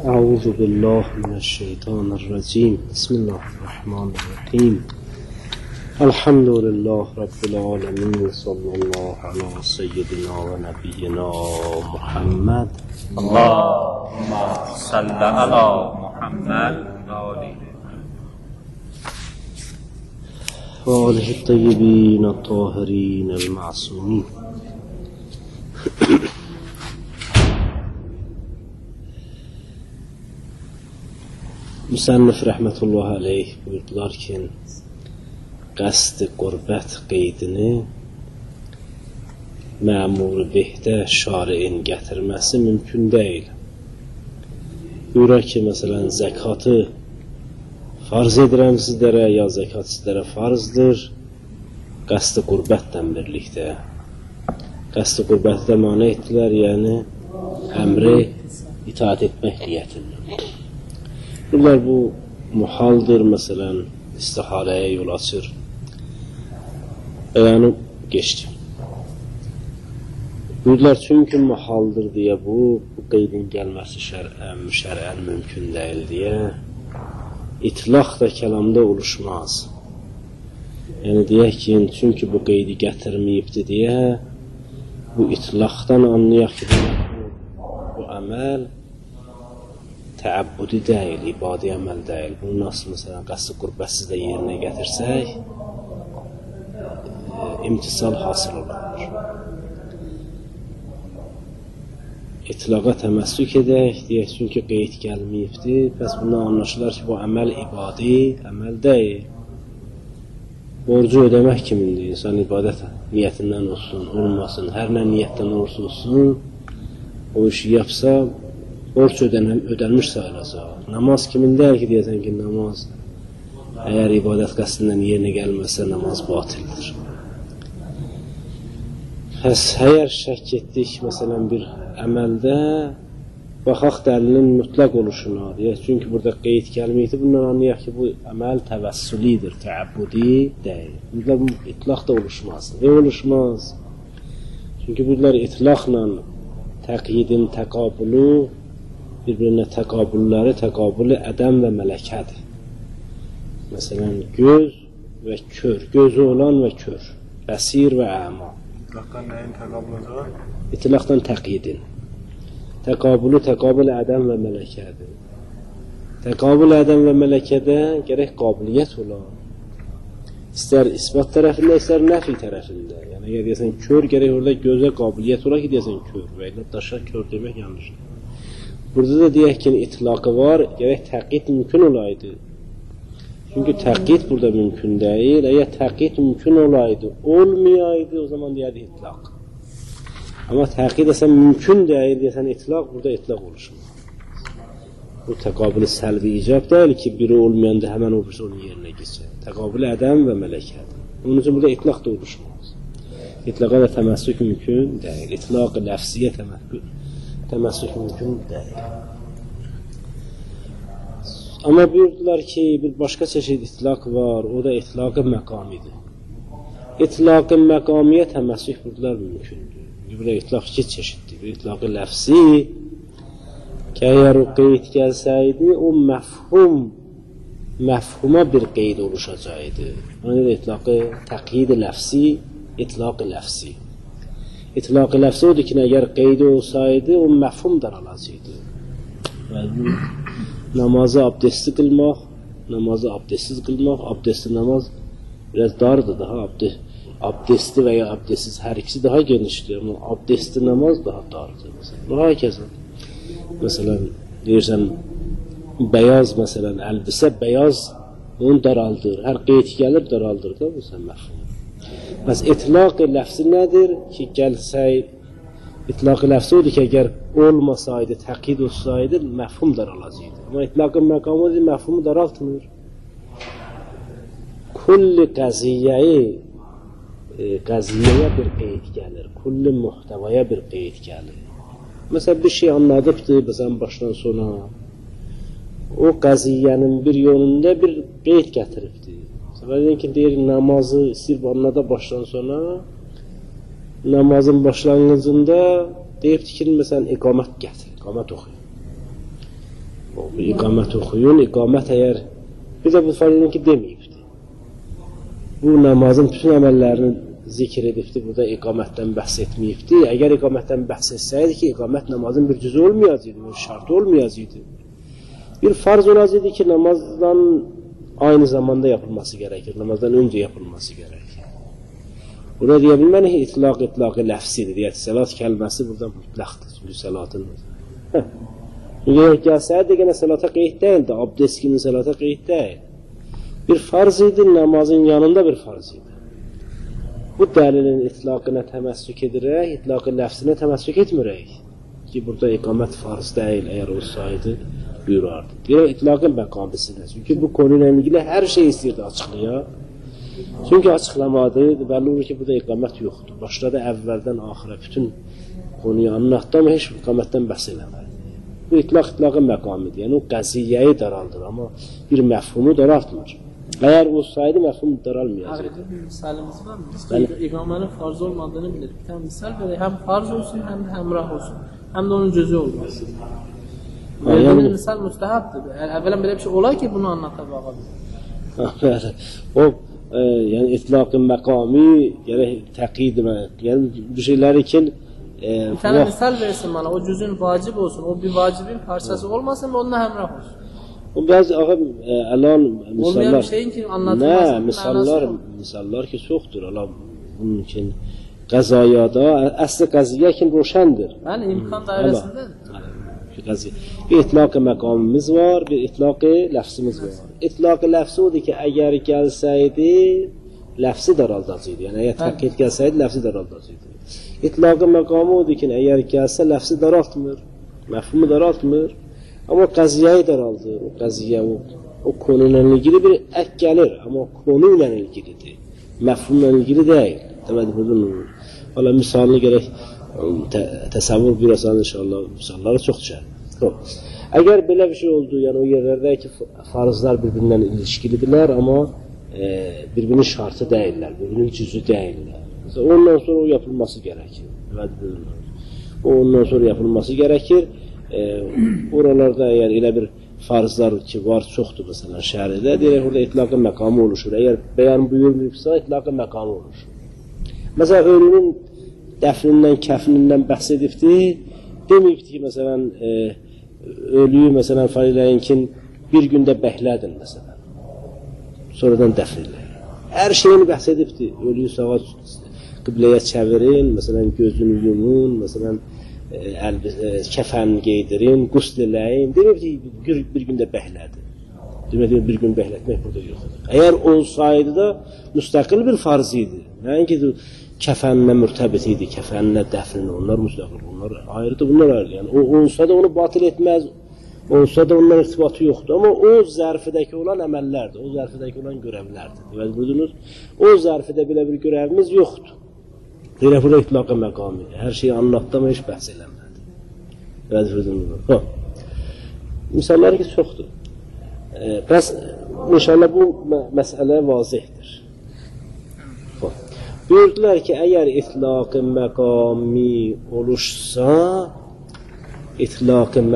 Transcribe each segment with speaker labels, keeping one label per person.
Speaker 1: أعوذ بالله من الشيطان الرجيم بسم الله الرحمن الرحيم الحمد لله رب العالمين صلى الله على سيدنا ونبينا محمد
Speaker 2: اللهم صل على محمد
Speaker 1: وآله الطيبين الطاهرين المعصومين. Müsənnif rəhmətullah aleyh buyurdular ki, qəsd-i qürbət qeydini məmur-i bihdə şariin gətirməsi mümkün deyil. Buyuraq ki, məsələn, zəkatı farz edirəm sizlərə, ya zəkat sizlərə farzdır, qəsd-i qürbətlə birlikdə. Qəsd-i qürbətə də mana etdilər, yəni əmri itaat etmək niyyətində. Bunlar bu muhaldır, məsələn, istihaləyə yol açır. Yəni, geçdi. Buyurdular, çünki muhaldır deyə bu qeydin gəlməsi şərən mümkün deyil deyə itlaq da kəlamda oluşmaz. Yəni, deyək ki, çünki bu qeydi gətirməyibdir deyə bu itlaqdan anlayaq ki, bu əməl təəbbüdi deyil, ibadi əməl deyil. Bunu nasıl, məsələn, qəsd-i qürbəsiz də yerinə gətirsək, imtisal hasıl olur. İtlaqa təməssük edək, deyək, çünki qeyd gəlməyibdir, pəs bundan anlaşılar ki, bu əməl ibadi əməl deyil. Borcu ödəmək kimindir? İnsan ibadət niyyətindən olsun, olmasın, hər nə niyyətdən olsun, o işi yapsa, borç ödənmiş sayılacaq. Namaz kimindəyir ki, deyəsən ki, namaz əgər ibadət qəsdindən yerinə gəlməsə, namaz batildir. Əgər şək etdik, məsələn, bir əməldə, baxaq dəlilin mütləq oluşuna, deyək, çünki burada qeyd gəlməkdir, bundan anlayaq ki, bu əməl təvəssülidir, təəbbüdi deyil. Bunlar itlaq da oluşmaz. Və oluşmaz? Çünki bunlar itlaqla təqyidin təqabülü, bir-birinə təqabülləri, təqabülü ədəm və mələkədir. Məsələn, göz və kör, gözü olan və kör, bəsir və əma.
Speaker 2: İtlaqdan nəyin təqabülü var?
Speaker 1: İtlaqdan təqyidin. Təqabülü, təqabülü ədəm və mələkədir. Təqabülü ədəm və mələkədə gərək qabiliyyət olar. İstər isbat tərəfində, istər nəfi tərəfində. Yəni, əgər deyəsən kör, gərək orada gözə qabiliyyət olar ki, deyəsən kör və elə daşa kör demək yanlışdır. Burada da deyək ki, itlaqı var, gərək təqid mümkün olaydı. Çünki təqid burada mümkün deyil. Əgər təqid mümkün olaydı, olmayaydı, o zaman deyərdi itlaq. Amma təqid əsən mümkün deyil, deyəsən itlaq, burada itlaq oluşmur. Bu təqabülü səlbi icab deyil ki, biri olmayanda həmən o birisi onun yerinə geçir. Təqabülü ədəm və mələkədir. Onun üçün burada itlaq da oluşmaz. İtlaqa da təməssük mümkün deyil. İtlaq-ı ləfsiyə təməssük mümkün deyil. Amma buyurdular ki, bir başqa çeşid itlaq var, o da itlaq-ı məqamidir. İtlaq-ı məqamiyə təməssük buyurdular mümkündür. Burada itlaq iki çeşiddir. Bir itlaq-ı ləfsi ki, əgər o qeyd gəlsəydi, o məfhuma bir qeyd oluşacaqdı. Ona da itlaq-ı təqyid-i ləfsi, itlaq-ı ləfsi. İtlaq-ı ləfsi odur ki, əgər qeydi olsaydı, o məfhum daralacaqdı. Namazı abdestli qılmaq, namazı abdestsiz qılmaq, abdestli namaz biraz dardır, daha abdestli və ya abdestsiz hər ikisi daha genişdir, amma abdestli namaz daha dardır. Daha kəsən, məsələn, deyirsən, bəyaz, məsələn, əlbisə bəyaz, onu daraldır, hər qeyd gəlir, daraldır da, bu sən məfhum. Bəs itlaq-ı ləfsi nədir ki, gəlsək, itlaq-ı ləfsi odur ki, əgər olmasaydı, təqid olsaydı, məfhum daralacaqdı. Amma itlaq-ı məqamı odur, məfhumu daraltmır. Kulli qəziyyəyə bir qeyd gəlir, kulli muhtəvaya bir qeyd gəlir. Məsələn, bir şey anladıbdır, məsələn, başdan sona, o qəziyyənin bir yönündə bir qeyd gətiribdir. Məsələn ki, deyir, namazı istəyir anlada başdan sona, namazın başlanğıcında deyibdir ki, məsələn, iqamət gətir, iqamət oxuyur. İqamət oxuyun, iqamət əgər bir də bu fərqini ki deməyibdi. Bu namazın bütün əməllərini zikr edibdi, burada iqamətdən bəhs etməyibdi. Əgər iqamətdən bəhs etsəydi ki, iqamət namazın bir cüzü olmayacaqdı, bir şartı olmayacaqdı. Bir farz olacaqdı ki, namazdan aynı zamanda yapılması gerekir, namazdan önce yapılması gerekir. Buna deyə bilmərik, itlaq-itlaqı ləfsidir, deyək, səlat kəlməsi burada mütləqdir, çünki səlatın. Gəlsəydi, yenə səlata qeyd deyildi, abdest kimi səlata qeyd deyil. Bir farz idi, namazın yanında bir farz idi. Bu dəlilin itlaqına təməssük edirək, itlaqı ləfsinə təməssük etmirək ki, burada iqamət farz deyil, əgər olsaydı buyurardı. Deyək, itlaqın məqamisidir. Çünki bu konuyla ilgili hər şey istəyirdi açıqlaya. Çünki açıqlamadı, bəlli olur ki, burada iqamət yoxdur. Başladı əvvəldən axıra bütün konuyu anlatdı, amma heç iqamətdən bəhs eləmədi. Bu itlaqın məqamidir, yəni o qəziyyəyi daraldır, amma bir məfhumu daraltmır. Əgər olsaydı məfhum daralmayacaq.
Speaker 3: Ayrıca bir misalimiz var mı? Biz ki, iqamənin farz olmadığını bilirik. Bir tane misal verək, həm farz olsun, həm də həmrah olsun. Həm də onun cüzü olmasın. Verdiğimiz misal müstəhəbdir. Əvvələn belə bir şey olay ki, bunu anlata bakalım.
Speaker 1: O, yəni itlaqın məqami, yəni təqid, yəni bir şeyləri ki,
Speaker 3: bir tane misal versin bana, o cüzün vacib olsun, o bir vacibin parçası olmasın ve onunla həmrah olsun.
Speaker 1: O bəzi əlan misallar.
Speaker 3: Olmayan bir şeyin ki anlatılmasın.
Speaker 1: Misallar ki çoxdur. Bunun için qəzayada, əsli qəziyyə ki roşəndir.
Speaker 3: Yəni imkan dairəsində.
Speaker 1: Bir itlaq-ı məqamimiz var, bir itlaq-ı ləfsimiz var. İtlaq-ı ləfsi odur ki, əgər gəlsəydi, ləfsi daraldacaqdı. Yəni, əgər təqid gəlsəydi, ləfsi daraldacaqdı. İtlaq-ı məqamı odur ki, əgər gəlsə, ləfsi daraltmır, məfhumu daraltmır, amma qəziyyəyi daraldır. O qəziyyə, o konuyla ilgili bir ək gəlir, amma konuyla ilgilidir. Məfhumla ilgili deyil. Deməli, bunun misalını gərək təsəvvür buyurasan inşallah, misalları çox çəkir. Əgər belə bir şey oldu, yəni o yerlərdə ki, farzlar bir-birindən ilişkilidirlər, amma bir-birinin şartı deyirlər, bir-birinin cüzü deyirlər. Ondan sonra o yapılması gərəkir. Ondan sonra yapılması gərəkir. Oralarda əgər elə bir farzlar ki var, çoxdur məsələn şəridə, deyək, orada itlaq-ı məqamı oluşur. Əgər bəyan buyurmayıbsa, itlaq-ı məqamı oluşur. Məsələn, ölünün dəfnindən, kəfnindən bəhs edibdi, deməyibdi ki, məsələn, ölüyü, məsələn, fəliləyinkin bir gündə bəhlədin, məsələn, sonradan dəfn edin. Hər şeyini bəhs edibdi, ölüyü sağa qibləyə çəvirin, məsələn, gözünü yumun, məsələn, kəfən qeydirin, qusl eləyin, deməkdir bir gündə bəhlədin. Deməkdir, bir gün bəhlətmək burada yoxdur. Əgər olsaydı da müstəqil bir farz idi. Nəinki kəfənlə mürtəbit idi, kəfənlə dəfn, onlar müstəqil, onlar ayrıdır, bunlar ayrıdır. Yəni, o olsa da onu batil etməz, olsa da ondan irtibatı yoxdur. Amma o zərfidəki olan əməllərdir, o zərfidəki olan görəvlərdir. Deməli, buyurdunuz, o zərfidə belə bir görəvimiz yoxdur. Deyirək, burada itlaq-ı məqamidir. Hər şeyi anlatdı, amma heç bəhs eləmədi. Deməli, buyurdunuz. Misalları ki, çoxdur. Bəs, inşallah bu məsələ vazihdir. Buyurdular ki, əgər itlaq-ı məqami oluşsa, itlaq-ı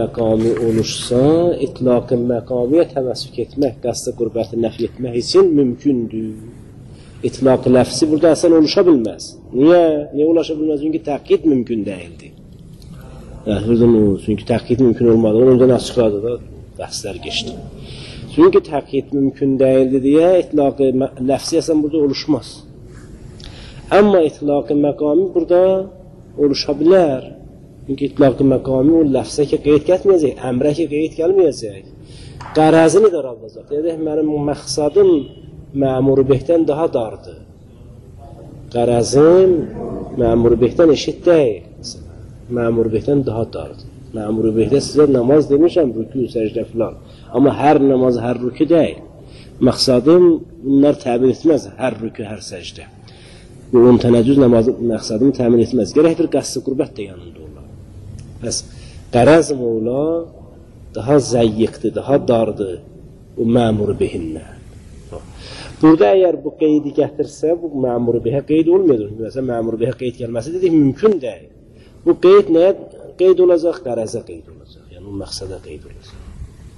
Speaker 1: məqamiyə təməssük etmək, qəsd-i qurbəti nəfi etmək üçün mümkündür. İtlaq-ı ləfsi burada əsən oluşa bilməz. Niyə? Niyə ulaşa bilməz? Çünki təqid mümkün deyildi. Çünki təqid mümkün olmadı. Onu öncən açıqladı da, bəhslər geçdi. Çünki təqid mümkün deyildi deyə itlaq-ı ləfsi əsən burada oluşmaz. Amma itlaq-ı məqami burada oluşa bilər. Çünki itlaq-ı məqami o ləfsə ki, qeyd gəlməyəcək, əmrə ki, qeyd gəlməyəcək. Qərəzini daraldacaq. Deyək, mənim məqsadım məmur-u bihdən daha dardır. Qərəzim məmur-u bihdən eşit deyil. Məmur-u bihdən daha dardır. Məmur-u bihdə sizə namaz demişəm, rükü, səcdə filan. Amma hər namaz, hər rükü deyil. Məqsadım bunlar təmin etməz, hər rükü, hər səcdə. Bu 10 tənəccüz namazı məqsadını təmin etməz. Gərək bir qəsd-i qürbət də yanında olar. Bəs qərəzim ola daha zəyyiqdir, daha dardır bu məmur bihindən. Burada əgər bu qeydi gətirsə, bu məmur bihə qeyd olmuyor. Məsələn, məmur bihə qeyd gəlməsi dedik, mümkün deyil. Bu qeyd nəyə qeyd olacaq? Qərəzə qeyd olacaq. Yəni, o məqsədə qeyd olacaq.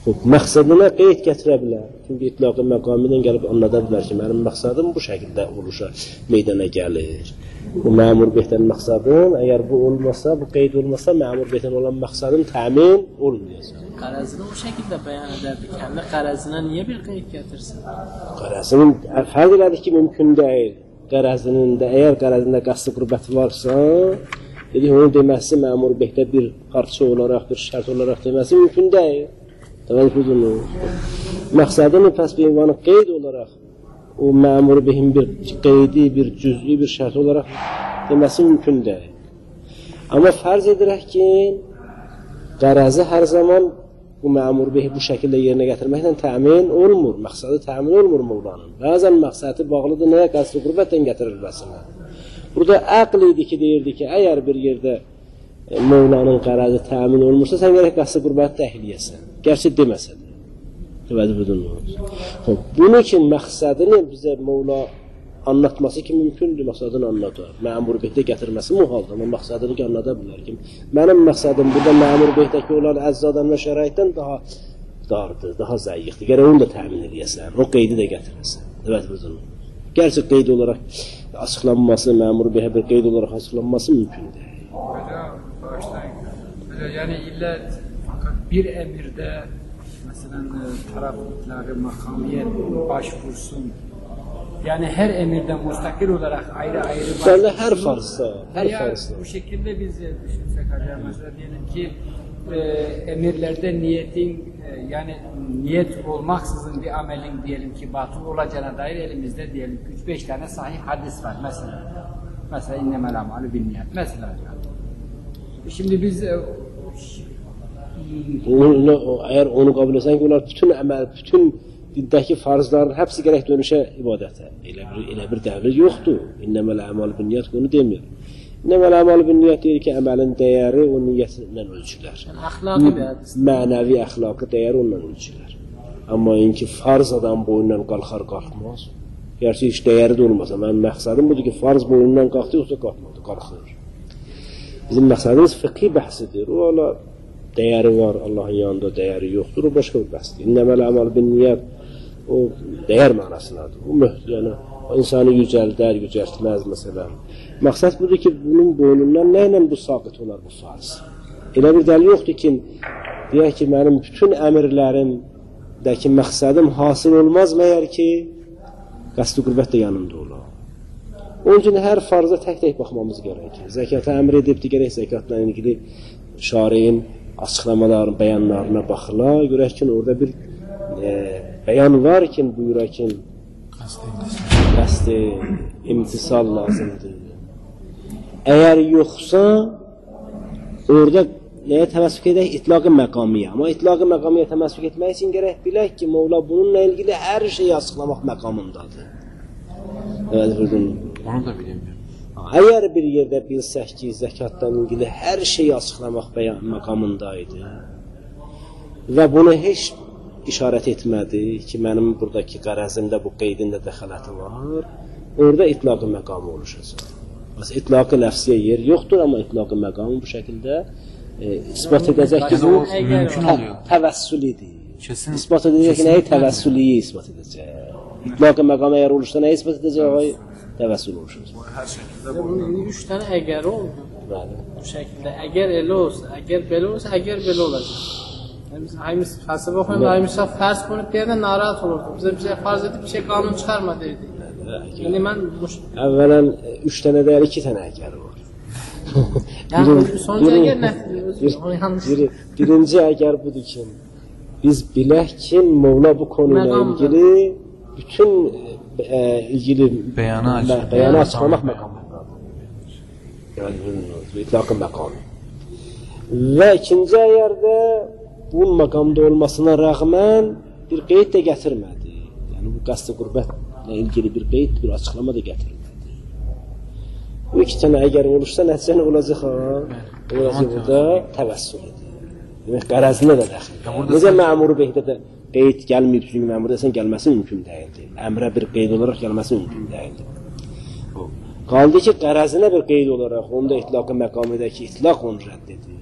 Speaker 1: Məqsədinə qeyd gətirə bilər. Çünki itlaq-ı məqamidən gəlib anlada bilər ki, mənim məqsədim bu şəkildə oluşa meydana gəlir. Bu məmur behdən məqsədim, əgər bu olmasa, bu qeyd olmasa, məmur behdən olan məqsədim təmin olmayacaq.
Speaker 3: Qarəzini o şəkildə bəyan edərdi. Kəndi qarəzinə niyə bir qeyd gətirsin?
Speaker 1: Qarəzinin fərq elədi ki, mümkün deyil. Qarəzinin də, əgər qarəzində qəsd qürbət varsa, dedik, onun deməsi məmur behdə bir parça olaraq, bir şərt olaraq deməsi mümkün deyil. Məqsədini pəs bir ünvanı qeyd olaraq o məmur behin bir qeydi, bir cüz'i, bir şərt olaraq deməsi mümkün deyil. Amma fərz edirək ki, qərəzi hər zaman bu məmur behi bu şəkildə yerinə gətirməklə təmin olmur, məqsədi təmin olmur Mevlanın. Bəzən məqsədi bağlıdır nəyə? Qəsd-i qürbətdən gətirilməsinə. Burada əql idi ki, deyirdi ki, əgər bir yerdə Mevlanın qərəzi təmin olmursa, sən gərək qəsd-i qürbət təhliyəsən. Gerçi deməsə də. Bunun ki, məqsədini bizə Mevla anlatması ki, mümkündür, məqsədini anlatar. Məmur behdə gətirməsi muhaldır, amma məqsədini ki, anlada bilər ki, mənim məqsədim burada məmur behdəki olan əzzadan və şəraitdən daha dardır, daha zəyiqdir. Gərək onu da təmin edəsən, o qeydi də gətirəsən. Gerçi qeyd olaraq açıqlanması, məmur behə bir qeyd olaraq açıqlanması mümkündür.
Speaker 4: Yəni illət bir əmirdə məsələn tərəfləri məqamiyyət başvursun. Yəni hər əmirdən müstəqil olaraq ayrı-ayrı
Speaker 1: başvursun. Hər farzda, hər farzda.
Speaker 4: Bu şəkildə biz düşünsək, məsələn deyəlim ki, əmirlərdə niyyətin, yəni niyyət olmaksızın bir əməlin deyəlim ki, batıl olacağına dair elimizdə deyəlim 3-5 dənə sahih hadis var məsələn. Məsələn, innəməl əmalu bin-niyyət. Məsələn. Şimdi biz
Speaker 1: eğer onu kabul etsen ki, onlar bütün əməl, bütün dindəki farzların hepsi gərək dönüşə ibadətə. Elə bir dəvr yoxdur. İnnəməl əmal bin niyyət onu demir. İnnəməl əmal bin niyyət deyir ki, əməlin dəyəri o niyyətindən ölçülər.
Speaker 3: Əxlaqi bir hədis.
Speaker 1: Mənəvi, əxlaqi dəyəri ondan ölçülər. Amma inki farz adam boyundan qalxar, qalxmaz. Gerçi heç dəyəri də olmasa, mənim məqsədim budur ki, farz boyundan qalxdı, yoxsa qalxmadı, qalxır. Bizim məqsədimiz fıqhi bəhsidir. O ala dəyəri var, Allahın yanında dəyəri yoxdur, o başqa bir bəhsdir. İnnəməl əmal bin niyyət o dəyər mənasındadır. O yəni, insanı yücəldər, yücəltməz məsələn. Məqsəd budur ki, bunun boynundan nə ilə bu saqit olar bu farz? Elə bir dəlil yoxdur ki, deyək ki, mənim bütün əmirlərimdəki məqsədim hasıl olmaz məyər ki, qəsd-i qürbət də yanımda olar. Onun üçün hər farza tək-tək baxmamız gərəkir. Zəkata əmr edibdir, gərək zəkatla ilgili şariin açıqlamaların, bəyanlarına baxılar. Görək ki, orada bir bəyan var ki, buyuraq ki, qəsd-i imtisal lazımdır. Əgər yoxsa, orada nəyə təməssük edək? İtlaq-ı məqamiyyə. Amma itlaq-ı məqamiyyə təməssük etmək üçün gərək bilək ki, Mevla bununla ilgili hər şeyi açıqlamaq məqamındadır.
Speaker 4: Onu da bilmiyorum.
Speaker 1: Əgər bir yerdə bilsək ki, zəkatdan ilgili hər şeyi açıqlamaq məqamındaydı və bunu heç işarət etmədi ki, mənim buradakı qərəzimdə bu qeydində dəxaləti var, orada itlaq-ı məqamı oluşacaq. İtlaq-ı ləfsiyə yer yoxdur, amma itlaq-ı məqamı bu şəkildə ispat edəcək ki, bu təvəssülidir. İspat edəcək ki, nəyi təvəssüliyi ispat edəcək. İtlaq-ı məqamı əgər olursa, nəyi ispat edəcək? Təvəssül oluşacaq.
Speaker 3: Bunun 3 dənə əgəri oldu. Bu şəkildə, əgər elə olsa, əgər belə olsa, əgər belə olacaq. Haymiz fəlsəfə oxuyanda Haymiz fərz qoyub deyəndə narahat olurdu. Bizə farz edib bir şey qanun çıxarma deyirdi. İndi mən
Speaker 1: əvvələn 3 dənə deyər, 2 dənə əgəri var.
Speaker 3: Yəni sonuncu əgər nədir?
Speaker 1: Birinci əgər budur ki, biz bilək ki, Mevla bu konuyla ilgili bütün ilgili bəyanı açıqlamaq məqamındadır. Yəni, itlaq-ı məqamı. Və ikinci əgərdə bu məqamda olmasına rəğmən bir qeyd də gətirmədi. Yəni, bu qəsd-i qürbətlə ilgili bir qeyd, bir açıqlama da gətirmədi. Bu 2 dənə əgər olursa, nəticə nə olacaq? Olacaq burada təvəssül edir. Demək, qərəzinə də dəxil. Necə məmuru behdə də qeyd gəlməyib, çünki məmurda sən gəlməsi mümkün deyildir. Əmrə bir qeyd olaraq gəlməsi mümkün deyildir. Qaldı ki, qərəzinə bir qeyd olaraq, onda itlaq-ı məqamidəki itlaq onu rədd edir.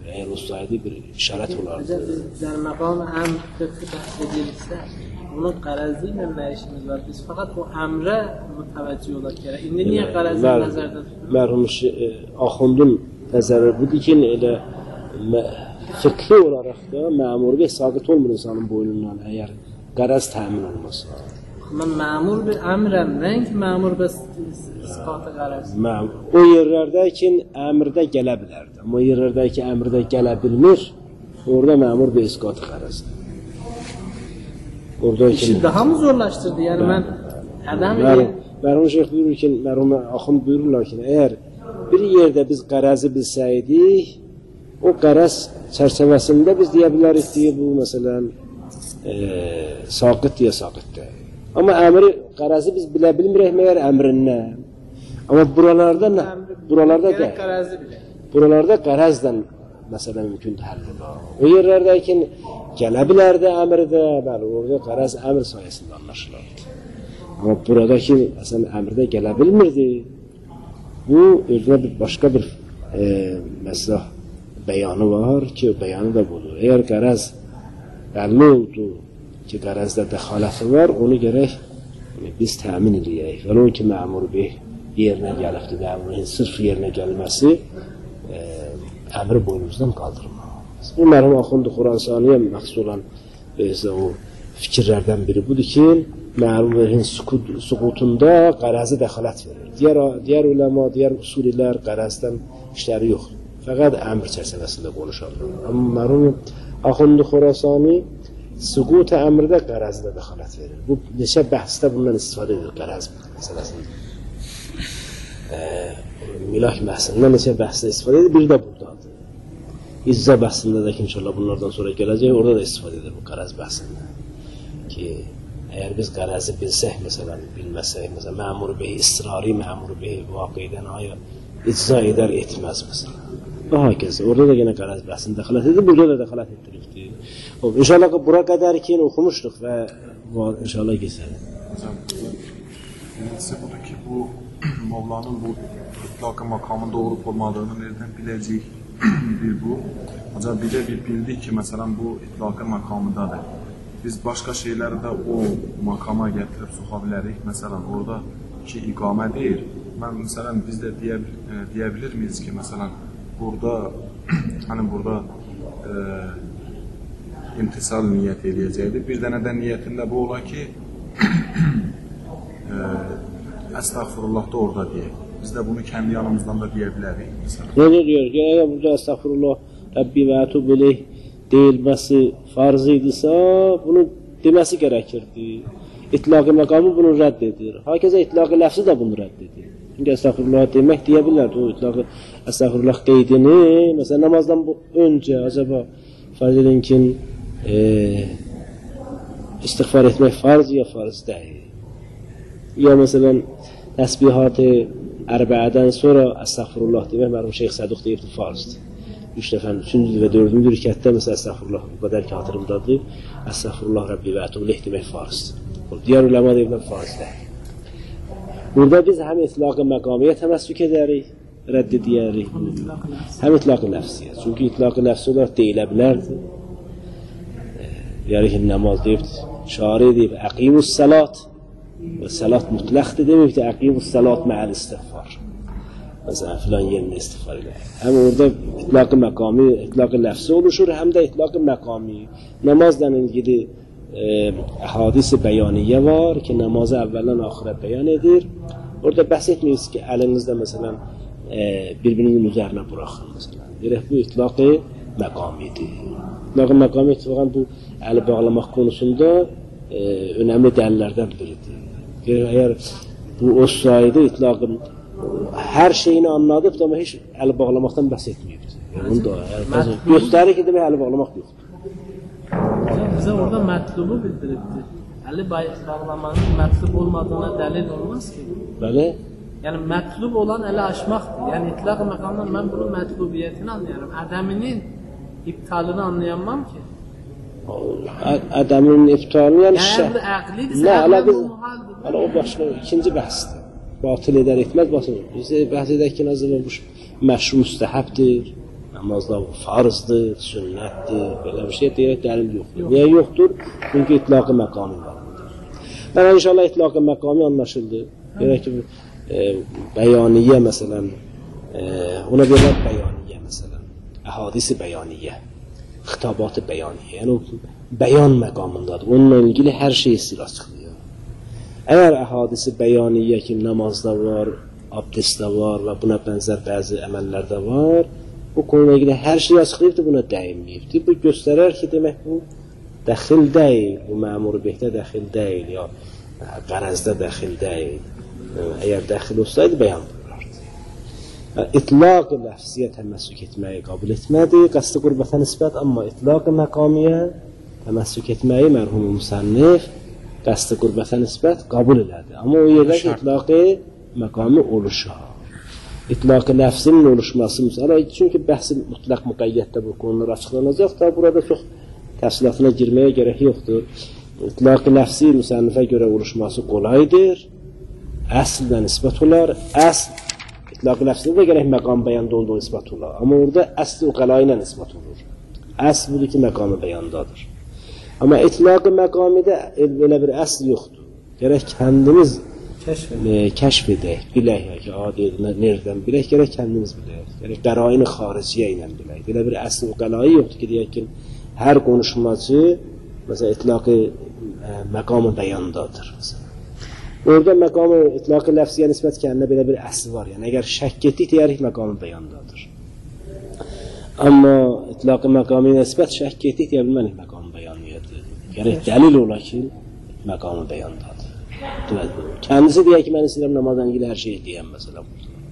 Speaker 1: eğer olsaydı bir işaret olardı.
Speaker 3: در مقام امر فقه بحث edilirse bunun qarazıyla ne işimiz var? Biz fakat bu emre müteveccih olaq gerek. İndi niye qarazı nəzərdə tutulur?
Speaker 1: Mərhum Axundun nəzəri budur ki, elə fıkhi olaraq da məmurluq saqit olmur insanın boynundan əgər qaraz təmin olmasa.
Speaker 3: Mən məmur bir əmrəm, nəinki məmur bəs isqatı qaraz.
Speaker 1: O yerlərdə ki, əmrdə gələ bilərdi. Amma yerlərdə ki, əmrdə gələ bilmir, orada məmur bir isqatı qarazdır.
Speaker 3: İşi daha mı zorlaştırdı? Yani ben adam
Speaker 1: mərhum şeyx buyurur ki, mərhum Axund buyururlar ki, əgər bir yerdə biz qarazı bilsəydik, o qaraz çərçivəsində biz deyə bilərik ki, bu məsələn saqit deyə saqitdir. Amma əmri qarazı biz bilə bilmirək məyər əmrindən. Amma buralarda qarazdan məsələn mümkündür həll olar. O yerlərdə ki, gələ bilərdi əmrdə, bəli, orada qaraz əmr sayəsində anlaşılardı. Amma buradakı məsələn əmrdə gələ bilmirdi. Bu özünə bir başqa bir məsələ bəyanı var ki, o bəyanı da budur. Əgər qaraz bəlli oldu ki, qarazda dəxaləti var, onu gərək biz təmin edəyək. Və o ki, məmur bey yerinə gəlibdir, məmurin sırf yerinə gəlməsi əmri boynumuzdan qaldırmaz. Bu mərhum Axund Xurasaniyə məxsus olan o fikirlərdən biri budur ki, məmurin süqutunda qarazı dəxalət verir. Digər uləma, digər usulilər qarazdan işləri yoxdur. Fəqət əmr çərçivəsində konuşarlar. Amma mərhum Axund Xurasani süqut əmrdə qarazı da dəxalət verir. Bu neçə bəhsdə bundan istifadə edir qaraz məsələsində. Milak bəhsində neçə bəhsdə istifadə edir, biri də buradadır. İcza bəhsində də ki, inşallah bunlardan sonra gələcək, orada da istifadə edir bu qaraz bəhsində. Ki, əgər biz qarazı bilsək, məsələn, bilməsək, məsələn, məmur bey, israri məmur bey vaqidən aya icza edər, etməz, məsələn. Və hakəsə, orada da yenə qaraz bəhsində dəxalət edir, burada da dəxalət etdirikdir. İnşallah bura qədər ki, oxumuşduq və inşallah geçərik.
Speaker 2: Birincisi budur ki, bu Mevlanın bu itlaq-ı makamında olup olmadığını nereden biləcəyik bir bu. Ancaq bir de bildik ki, məsələn, bu itlaq-ı makamındadır. Biz başqa şeyləri də o makama gətirib soxa bilərik. Məsələn, orada ki, iqamə deyir. Məsələn, biz də deyə bilir miyiz ki, məsələn, burada imtisal niyyət edəcəkdir. Bir dənə də niyyətində bu ola ki, əstəğfirullah da orada deyək. Biz də bunu kendi yanımızdan da deyə bilərik.
Speaker 1: Ne diyor ki, eğer burada əstəğfirullah Rabbi və ətub ileyh deyilməsi farz idisə, bunu deməsi gərəkirdi. İtlaq-ı məqamı bunu rədd edir. Hakəzə itlaq-ı ləfsi də bunu rədd edir. Çünki əstəğfirullah demək deyə bilərdi. O itlaq-ı əstəğfirullah qeydini, məsələn, namazdan öncə acaba farz edin ki, istiğfar etmək farz ya farz deyil. Ya məsələn, təsbihat-ı ərbəədən sonra əstəğfirullah demək, mərhum Şeyx Səduq deyibdir, farzdır. 3 dəfə, 3-cü və 4-cü rükətdə məsələn, əstəğfirullah, bu qədər ki, hatırımdadır, əstəğfirullah Rabbi və ətub ileyh demək farzdır. Digər uləma deyiblər, farz deyil. Burada biz həm itlaq-ı məqamiyə təməssük edərik, rədd edərik, həm itlaq-ı ləfsiyə. Çünki itlaq-ı ləfsi olaraq deyilə bilərdir. Yəni ki, namaz deyibdir, şari deyib, əqimus salat. Və salat mütləqdir deməkdir, əqimus salat məəl istiğfar. Məsələn, filan yerində istiğfar elə. Həm orada itlaq-ı məqami, itlaq-ı ləfsi oluşur, həm də itlaq-ı məqami. Namazla ilgili əhadis-i bəyaniyyə var ki, namazı əvvəldən axirə bəyan edir. Orada bəhs etmiyoruz ki, əlinizdə məsələn, bir-birinin üzərinə buraxın, məsələn. Deyək, bu itlaq-ı məqamidir. İtlaq-ı məqami ittifaqən bu əli bağlamaq konusunda önemli dəlillərdən biridir. Eğer bu olsaydı itlaqın her şeyini anladıp da ama hiç əli bağlamaktan bəhs etməyibdir. Yani göstərir ki, demək əli bağlamaq yoxdur.
Speaker 3: Bize orada mətlubu bildiribdir. Əli bağlamanın mətlub olmadığına dəlil olmaz ki.
Speaker 1: Bəli.
Speaker 3: Yani mətlub olan əli açmaqdır. Yani itlaq-ı məqamdan mən bunun mətlubiyyətini anlayarım. Ədəminin iptalını anlayamam ki. Ədəmin iptalını yəni
Speaker 1: bu
Speaker 3: əqlidirsə,
Speaker 1: bu muhaldir. O başqa ikinci bəhsdir. Batil edər etməz, batil. Biz bəhs edək ki, nazırlar bu məşru müstəhəbdir. namazda farzdır, sünnətdir, belə bir şey deyək dəlil yoxdur. Niyə yoxdur? Çünki itlaqı məqami var. Yəni inşallah itlaqı məqami anlaşıldı. Görək ki, bəyaniyə məsələn, ona deyirlər bəyaniyə məsələn, əhadisi bəyaniyə, xitabat-ı bəyaniyə, yəni o bəyan məqamındadır. Onunla ilgili hər şey istir açıqlayır. Əgər əhadisi bəyaniyə ki, namazda var, abdestdə var və buna bənzər bəzi əməllərdə var, bu konuyla ilgili hər şey açıqlayıbdır, buna dəyinməyibdir. Bu göstərər ki, demək bu dəxil deyil, bu məmur bihdə dəxil deyil, ya qərəzdə dəxil deyil. Əgər dəxil olsaydı, bəyan buyurardı. İtlaq-ı ləfziyə təməssük etməyi qəbul etmədi, qəsd-i qürbətə nisbət, amma itlaq-ı məqamiyə təməssük etməyi mərhum müsənnif qəsd-i qürbətə nisbət qəbul elədi. Amma o yerdə ki, itlaq-ı məqami oluşar. İtlaq-ı ləfzinin oluşması misal, çünki bəhsi mütləq müqəyyətdə bu konular açıqlanacaq, da burada çox təfsilatına girməyə gərək yoxdur. İtlaq-ı ləfzi müsənnifə görə oluşması qolaydır, əsllə nisbət olar, əsl İtlaq-ı ləfzində də gərək məqam bəyanda olduğu nisbət olar, amma orada əsl-i uqəla ilə nisbət olur. Əsl budur ki, məqamı bəyandadır. Amma itlaq-ı məqamidə belə bir əsl yoxdur. Gərək kəndimiz kəşf edək, bilək ki, nereden bilək, gərək kəndimiz bilək, gərək qərain-i xariciyə ilə bilək. Belə bir əsl uqəlayı yoxdur ki, deyək ki, hər konuşmacı məsələn, itlaq-ı məqamı bəyandadır. Orada məqamı itlaq-ı ləfziyə nisbət kəndinə belə bir əsli var. Yəni, əgər şəkk etdik, deyərik məqamı bəyandadır. Amma itlaq-ı məqamı nisbət şəkk etdik, deyə bilməlik məqamı bəyandadır. Gərək dəlil ola ki, məqamı bəyandadır. Kəndisi deyək ki, mən istəyirəm namazdan ilgili hər şey deyəm, məsələn.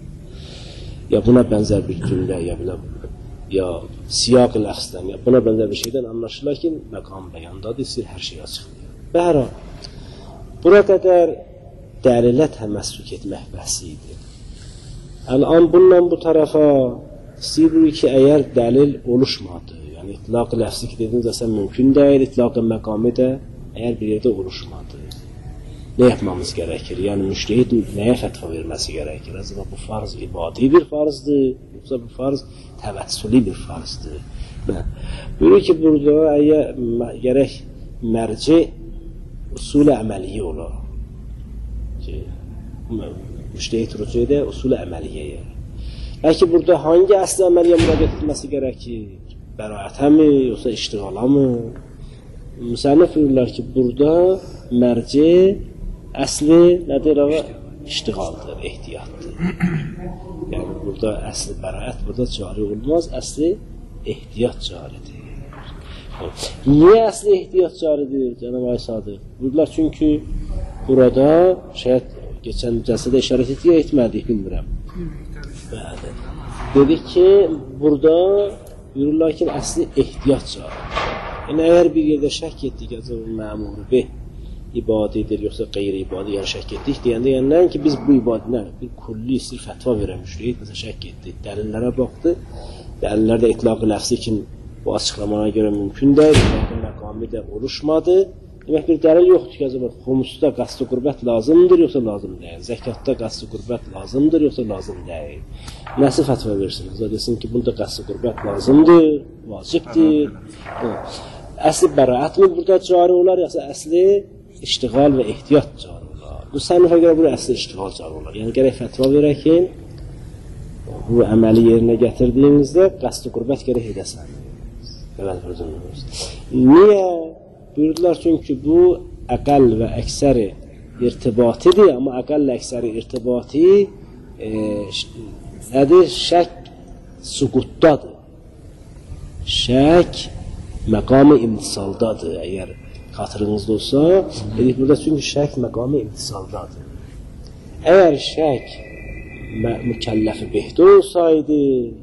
Speaker 1: Ya buna bənzər bir cümlə, ya siyaq-ı ləfzdən, ya buna bənzər bir şeydən anlaşılır ki, məqamı bəyandadır, istəyir hər şey açıqlayır. Bəhra, bura qədər dəlilə təməssük etmək bəhsi idi. Ələn bundan bu tərəfa istəyirik ki, əgər dəlil oluşmadı, yəni itlaq-ı ləfzi ki, dediniz əsən mümkün deyil, itlaq-ı məqami də əgər bir yerdə oluşmadı. Nə yapmamız gərəkir? Yəni müştəhid nəyə fətva verməsi gərəkir? Acaba bu farz ibadi bir farzdır, yoxsa bu farz təvəssüli bir farzdır? Buyurur ki, burada gərək mərci usul-i əməliyyə olar. Müştəhid rücu edə usul-i əməliyyəyə. Bəlkə burada hangi əsli əməliyyə mürad edilməsi gərəkir? Bəraətə mi, yoxsa iştiğala mı? Müsənnif buyururlar ki, burada mərci əsli nədir? İştiğaldır, ehtiyatdır. Yəni, burada əsli bəraət burada cari olmaz, əsli ehtiyat caridir. Niyə əsli ehtiyat caridir, Cənab Ay Sadıq? Buyururlar, çünki burada şəhət geçən cəlsədə işarət etmədik, bilmirəm. Dedik ki, burada buyururlar ki, əsli ehtiyat caridir. Yəni, əgər bir yerdə şək etdik, acaba məmuru beh ibadidir, yoxsa qeyri-ibadi, yəni şək etdik, deyəndə, yəni ki, biz bu ibadinə bir kulli istir fətva verəmişdik, məsələn, şək etdik, dəlillərə baxdı, dəlillərdə itlaq-ı ləfzi kimi bu açıqlamana görə mümkün deyil, itlaq-ı məqami də oluşmadı. Demək, bir dəlil yoxdur ki, acaba xumusda qəsd-i qürbət lazımdır, yoxsa lazım deyil, zəkatda qəsd-i qürbət lazımdır, yoxsa lazım deyil. Nəsi fətva versiniz? Desin ki, bunda qəsd-i qürbət lazımdır, vacibdir. Əsli bəraət mi burada cari olar, yoxsa əsli iştiğal və ehtiyat cari olar? Bu sənifə görə burada əsli iştiğal cari olar. Yəni, gərək fətva verək ki, bu əməli yerinə gətirdiyinizdə qəsd-i qürbət gərək edəsəniz. Niyə? Buyurdular, çünki bu əqəl və əksəri irtibatidir, amma əqəl və əksəri irtibati nədir? Şək suqutdadır. Şək məqam-ı imtisaldadır. Əgər xatırınızda olsa, dedik burada, çünki şək məqam-ı imtisaldadır. Əgər şək mükəlləfi behdə olsaydı,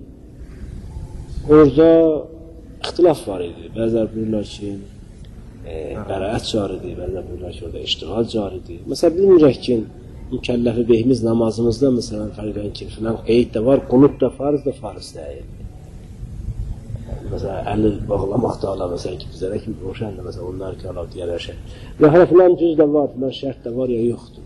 Speaker 1: orada ixtilaf var idi. Bəzilər buyurlar ki, bəraət caridir, bəzilər buyurlar ki, orada iştiğal caridir. Məsələn, bilmirək ki, mükəlləfi behimiz namazımızda, məsələn, fərqən ki, filan qeyd də var, qunut da farz deyil. Məsələn, əli bağlamaq da ala, məsələn ki, bizlərə kimi roşəndir, məsələn, onlar ki, ala deyərlər şey. Və hələ filan cüz də var, filan şərt də var, ya yoxdur.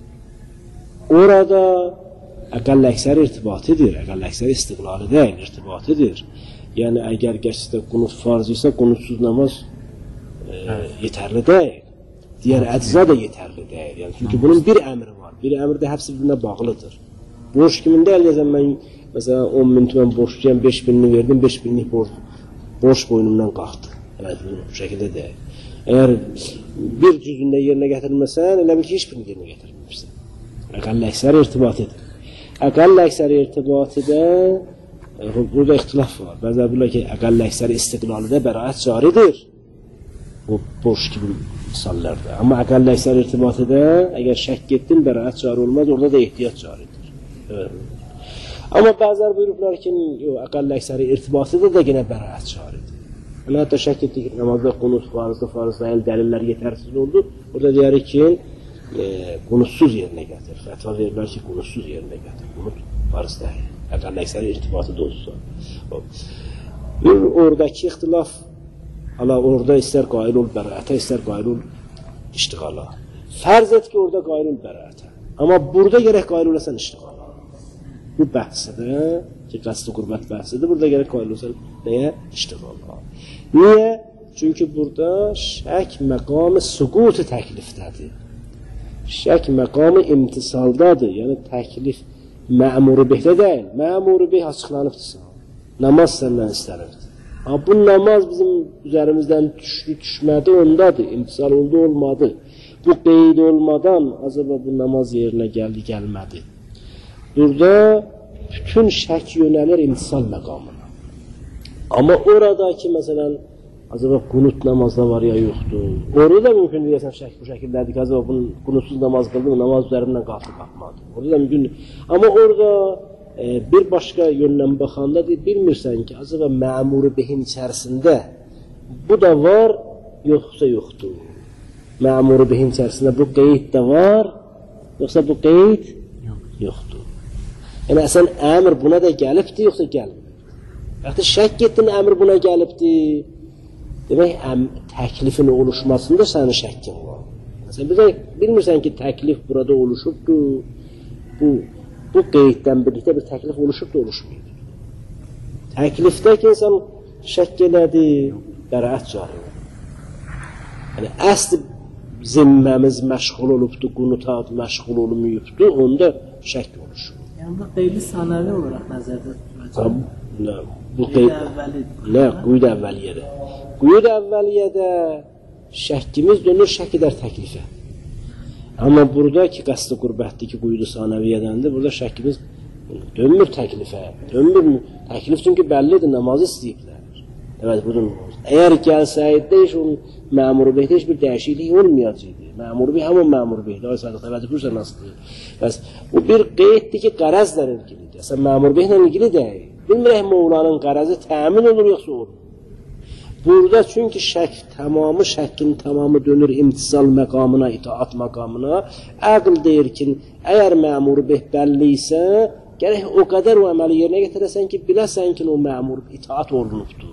Speaker 1: Orada əqəl əksəri irtibatidir, əqəl əksəri istiqlali deyil, irtibatidir. Yəni əgər gerçəkdə qunut farz isə qunutsuz namaz yetərli deyil. Digər əcza da yetərli deyil. Yəni çünki bunun bir əmri var. Bir əmr də hepsi birbirine bağlıdır. Borç kimində eləyəcəm mən mesela 10 min tümən borçluyam, 5 binini verdim, 5 binlik borç boynumdan qalxdı. Evet, bu şəkildə deyil. Eğer bir cüzündə yerinə gətirilməsən, elə bil ki, hiç birini yerinə gətirilməmişsən. Əqallı əksər irtibatidir. Əqallı əksər irtibatidə burada ixtilaf var. Bəzən bilirlər ki, əqallı əksər istiqlalıda bəraət caridir. Bu borç kimi misallarda. Amma əqallı əksər irtibatidə əgər şək etdin, bəraət cari olmaz, orada da ehtiyat caridir. Evet. Amma bəzər buyurublar ki, əqallı əksər irtibatidə də yine bəraət caridir. Yəni, hətta şək etdik ki, namazda qunut farzda el dəlillər yetərsiz oldu. Orada deyərik ki, qunutsuz yerinə gətir. Fətva verirlər ki, qunutsuz yerinə gətir. Qunut farz deyil. Əqallı əksər irtibatı da olsa. Oradakı ixtilaf, orada istər qail ol bəraətə, istər qail ol iştiqala. Fərz et ki, orada qail ol bəraətə. Amma burada gərək qail olasan iştiqala. Bu bəhsidir ki, qəsd-i qürbət bəhsidir. Burada gərək qail olasan nəyə? İştiqala. Niyə? Çünki burada şək məqamı süqutu təklifdədir. Şək məqamı imtisaldadır. Yəni təklif mə'muru bihdə deyil. Mə'muru bih açıqlanıbdırsa. Namaz səndən istənirdir. Bu namaz bizim üzerimizdən düşmədi ondadır. İmtisal oldu olmadı. Bu qeyd olmadan acaba bu namaz yerinə gəldi gəlmədi. Burada bütün şək yönəlir imtisal məqamına. Amma oradakı məsələn acaba qunut namazda var ya yoxdur. Orada da mümkün deyəsən şək bu şəkildədir ki, acaba bunun qunutsuz namaz qıldı mı, namaz üzərindən qalxıb qalxmadı. Orada da mümkün. Amma orada bir başqa yöndən baxanda bilmirsən ki, acaba mə'muru bihin içərisində bu da var, yoxsa yoxdur. Mə'muru bihin içərisində bu qeyd də var, yoxsa bu qeyd yoxdur. Yəni, əsən əmr buna da gəlibdir, yoxsa gəlmir. Yaxud şək etdin, əmr buna gəlibdir. Demək, təklifin oluşmasında sənin şəkkin var. Məsələn, bilmirsən ki, təklif burada oluşubdur. Bu qeyddən birlikdə bir təklif oluşubdur, oluşmayıb. Təklifdə ki, insan şək elədi, bəraət cari. Yəni, əsl zimməmiz məşğul olubdur, qunutat məşğul olmayıbdır, onda şək oluşur.
Speaker 3: Yəni, bu qeydi sanəvi olaraq nəzərdə tutulacaq.
Speaker 1: Bu qeyd əvvəliyyədə. Qeyd əvvəliyyədə şəkkimiz dönür şək edər təklifə. Amma burada ki, qəsd-i qürbətdir ki, qeyd-i sanəviyyədəndir, burada şəkkimiz dönmür təklifə. Təklif çünki bəllidir, namazı istəyiblər. Evet, budur. Əgər gəlsəydə heç onun məmuru beydə heç bir dəyişiklik olmayacaqdır. Məmuru bey hamı məmuru beydə. Ay Sadıq, təvəccüh qursan nasıldır? Bəs bu bir qeyddir ki, qarazla ilgilidir. Əsən məmuru beylə ilgili deyil. Bilmirək Mevlanın qarazı təmin olur, yoxsa olur. Burada çünki şəkkin tamamı dönür imtisal məqamına, itaat məqamına. Əql deyir ki, əgər məmuru beh bəlli isə, gərək o qədər o əməli yerinə getirəsən ki, biləsən ki, o məmur itaat olunubdur.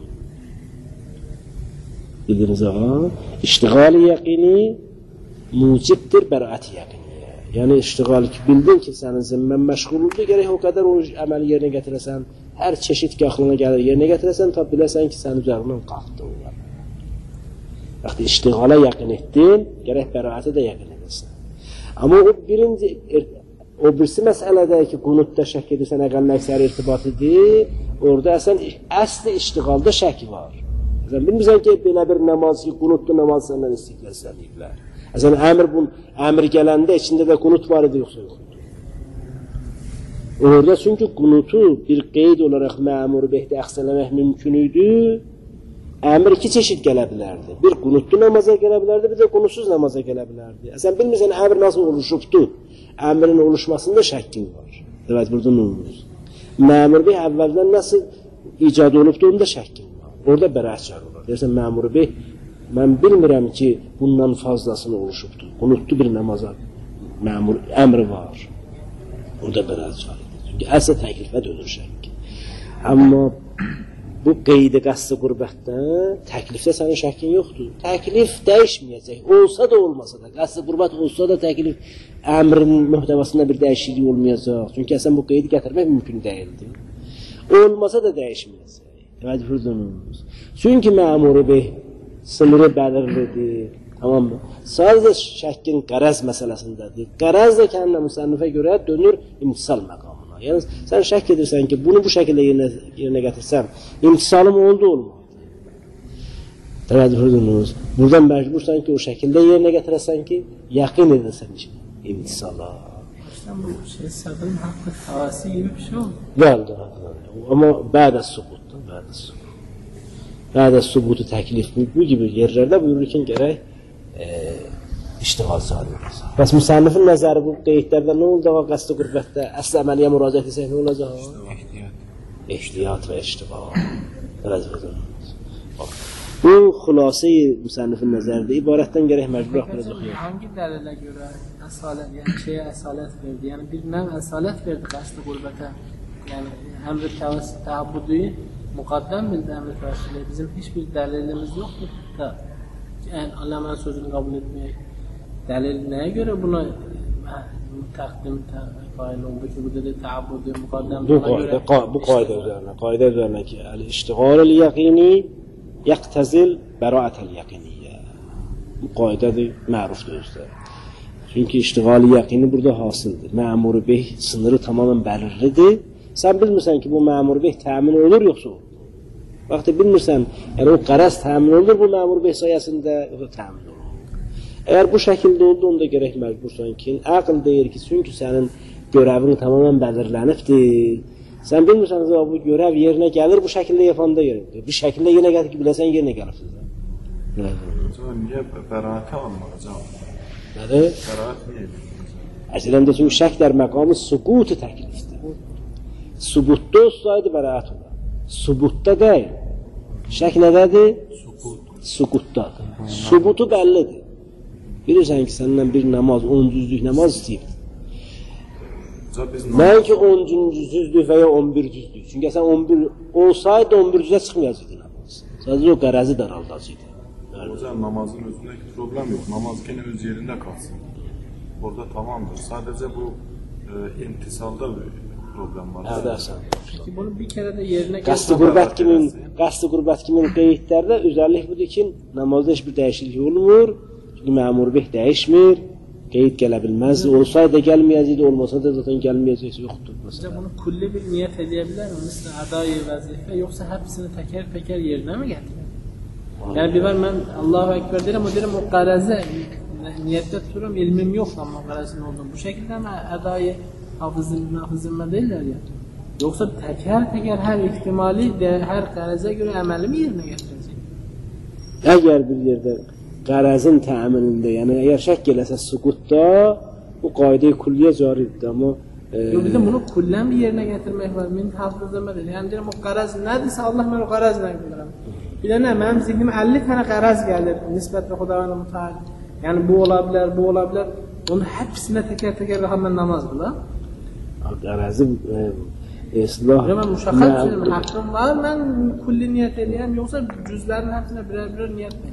Speaker 1: Bildiniz ağa, iştiğal-i yəqini mucibdir bəraət-i yəqiniyə. Yəni, iştiğal ki, bildin ki, sənin zimmən məşğulludur, gərək o qədər o əməli yerinə getirəsən, hər çeşit ki, axılına gəlir yerinə getirəsən, ta biləsən ki, sən üzərindən qalxdı onlar. Yaxud iştiğala yəqin etdin, gərək bəraətə də yəqin edəsən. Amma o birisi məsələdə ki, qunutda şək edirsən, əqallı əksər irtibatidir, orada əsli iştiğalda şək var. Bilmirsən ki, belə bir namaz ki, qunutlu namaz səndən istiqləsləniblər. Əmr gələndə içində də qunut var idi, yoxsa yoxdur. Orada çünki qunutu bir qeyd olaraq məmuru behdə əxsələmək mümkün idi. Əmr iki çeşid gələ bilərdi. Bir qunutlu namaza gələ bilərdi, bir də qunutsuz namaza gələ bilərdi. Sən bilmirsən, əmr nasıl oluşubdur? Əmrin oluşmasında şəkkin var. Evet, burada nə olur? Məmur bey əvvəldən nasıl icad olubdur, onda şəkkin var. Orada bəraət çağır olar. Deyirsən, məmur bey, mən bilmirəm ki, bundan fazlasını oluşubdur. Qunutlu bir namaza əmri var. Orada bəraət çağır. Çünki əsl təklifə dönür şəkk. Amma bu qeydi qəsd-i qürbətdə, təklifdə sənin şəkkin yoxdur. Təklif dəyişməyəcək. Olsa da olmasa da, qəsd-i qürbət olsa da təklif əmrin mühtəvasında bir dəyişiklik olmayacaq. Çünki əsən bu qeydi gətirmək mümkün deyildir. Olmasa da dəyişməyəcək. Təvəccüh buyurdunuz. Çünki məmuru beh sınırı bəlirlidir. Tamam mı? Sadəcə şəkkin qərəz məsələsindədir. Qərəz də kəndə müsənnifə görə dönür imtisal məqamına. Yəni sən şək edirsən ki, bunu bu şəkildə yerinə gətirsən, imtisalım oldu olmadı. Təvəccüh buyurdunuz. Buradan məcbursan ki, o şəkildə yerinə gətirəsən ki, yəqin edəsən imtisala.
Speaker 3: Bu şey səbrin haqqı tavasi gibi bir şey oldu.
Speaker 1: Gəldi. Amma bədə subutdur, bədə subutu təklif bu gibi yerlərdə buyurur ki, gərək iştiğal sadir olacaq. Bəs müsənnifin nəzəri bu qeydlərdə nə olacaq? Qəsd-i qürbətdə əsl əməliyyə müraciət etsək nə olacaq? İhtiyat və iştiğal. Bu xülasəyi müsənnifin nəzərində ibarətdən gərək məcbur axıracaq.
Speaker 3: Hangi dələlə görə əsalət, yəni şeyə əsalət verdi? Yəni bir nəv əsalət verdi qəsd-i qürbətə. Yəni əmr-i təabbudu müqaddəm bildi əmr-i təvəssülə. Bizim heç bir dəlilimiz yoxdur da. Yəni Allamənin sözünü qəbul etməyək. Dəlil nəyə görə buna təqdim fayil oldu ki, bu dedi təabbudu müqaddəm.
Speaker 1: Bu qayda üzərinə ki, əl-iştiğal-ül yəqini yəqtəzil bəraətəl yəqiniyyə. Bu qaydadır, mərufdur özdə. Çünki iştiğal-ı yəqini burada hasıldır. Məmur-i beh sınırı tamamən bəlirlidir. Sən bilmirsən ki, bu məmur beh təmin olur, yoxsa olur. Vaxtı bilmirsən, yəni o qərəz təmin olur bu məmur beh sayəsində, yoxsa təmin olur. Əgər bu şəkildə oldu, onda gərək məcbursan ki, əql deyir ki, çünki sənin görəvin tamamən bəlirlənibdir. Sən bilmirsən ki, bu görəv yerinə gəlir, bu şəkildə yapanda yerinə. Bir şəkildə yerinə gəlir ki, biləsən yerinə gəlibsin.
Speaker 2: Niyə bəraətə almaq hocam?
Speaker 1: Nədir?
Speaker 2: Bəraət niyə?
Speaker 1: Əzələndə çünki şəklər məqamı suqutu təklifdir. Subutda olsaydı bəraət olar. Subutda deyil. Şək nədədir? Suqutdadır. Subutu bəllidir. Bilirsən ki, səndən bir namaz, 10 cüzlük namaz istəyibdir. Mən ki 10 cüzlük və ya 11 cüzlük. Çünki sən 11 olsaydı 11 cüzə çıxmayacaqdı namaz. Sadəcə o qərəzi daraldacaqdı.
Speaker 2: Hocam namazın özündə ki problem yox. Namaz gene öz yerində qalsın. Orada tamamdır. Sadəcə bu imtisalda problem var.
Speaker 3: Peki bunu bir kere de yerine
Speaker 1: Qəsd-i qürbət kimin qeydlərdə özəllik budur ki, namazda heç bir dəyişiklik olmur. Çünki məmur beh dəyişmir. Qeyd gələ bilməz. Olsaydı gəlməyəcəkdi, olmasa da zaten gəlməyəcəksə yoxdur.
Speaker 3: Mesela bunu kulli bir niyet edebilir mi? Mesela adayı vazife yoksa hepsini teker yerine mi getirir? Yani bir var ben Allahu Ekber derim, o derim o garaze niyette tuturum, ilmim yok ama garazin olduğum. Bu şekilde mi adayı hafızımla değiller ya? Yoksa teker her ihtimali de her garaze göre emeli mi yerine getirecek?
Speaker 1: Eğer bir yerde qarazın təminində, yəni əgər şək eləsə suqutda bu qayda-i kulliyə caridir, amma
Speaker 3: bir de bunu kullen bir yerine getirmek var. Min hafızıma değil. Yani diyorum o qaraz neredeyse Allah ben o qarazla bilirəm. Bir de ne? Benim zihnime 50 tane qaraz gelir nisbetle Xudavand-ı Müteal. Yani bu olabilir. Onun hepsine teker hemen namaz kılar.
Speaker 1: Qarazı İslah.
Speaker 3: Ben muşakkat söyleyeyim. Hakkım var. Ben kulli niyet edeyim. Yoksa cüzlerin hepsine birer niyet edeyim.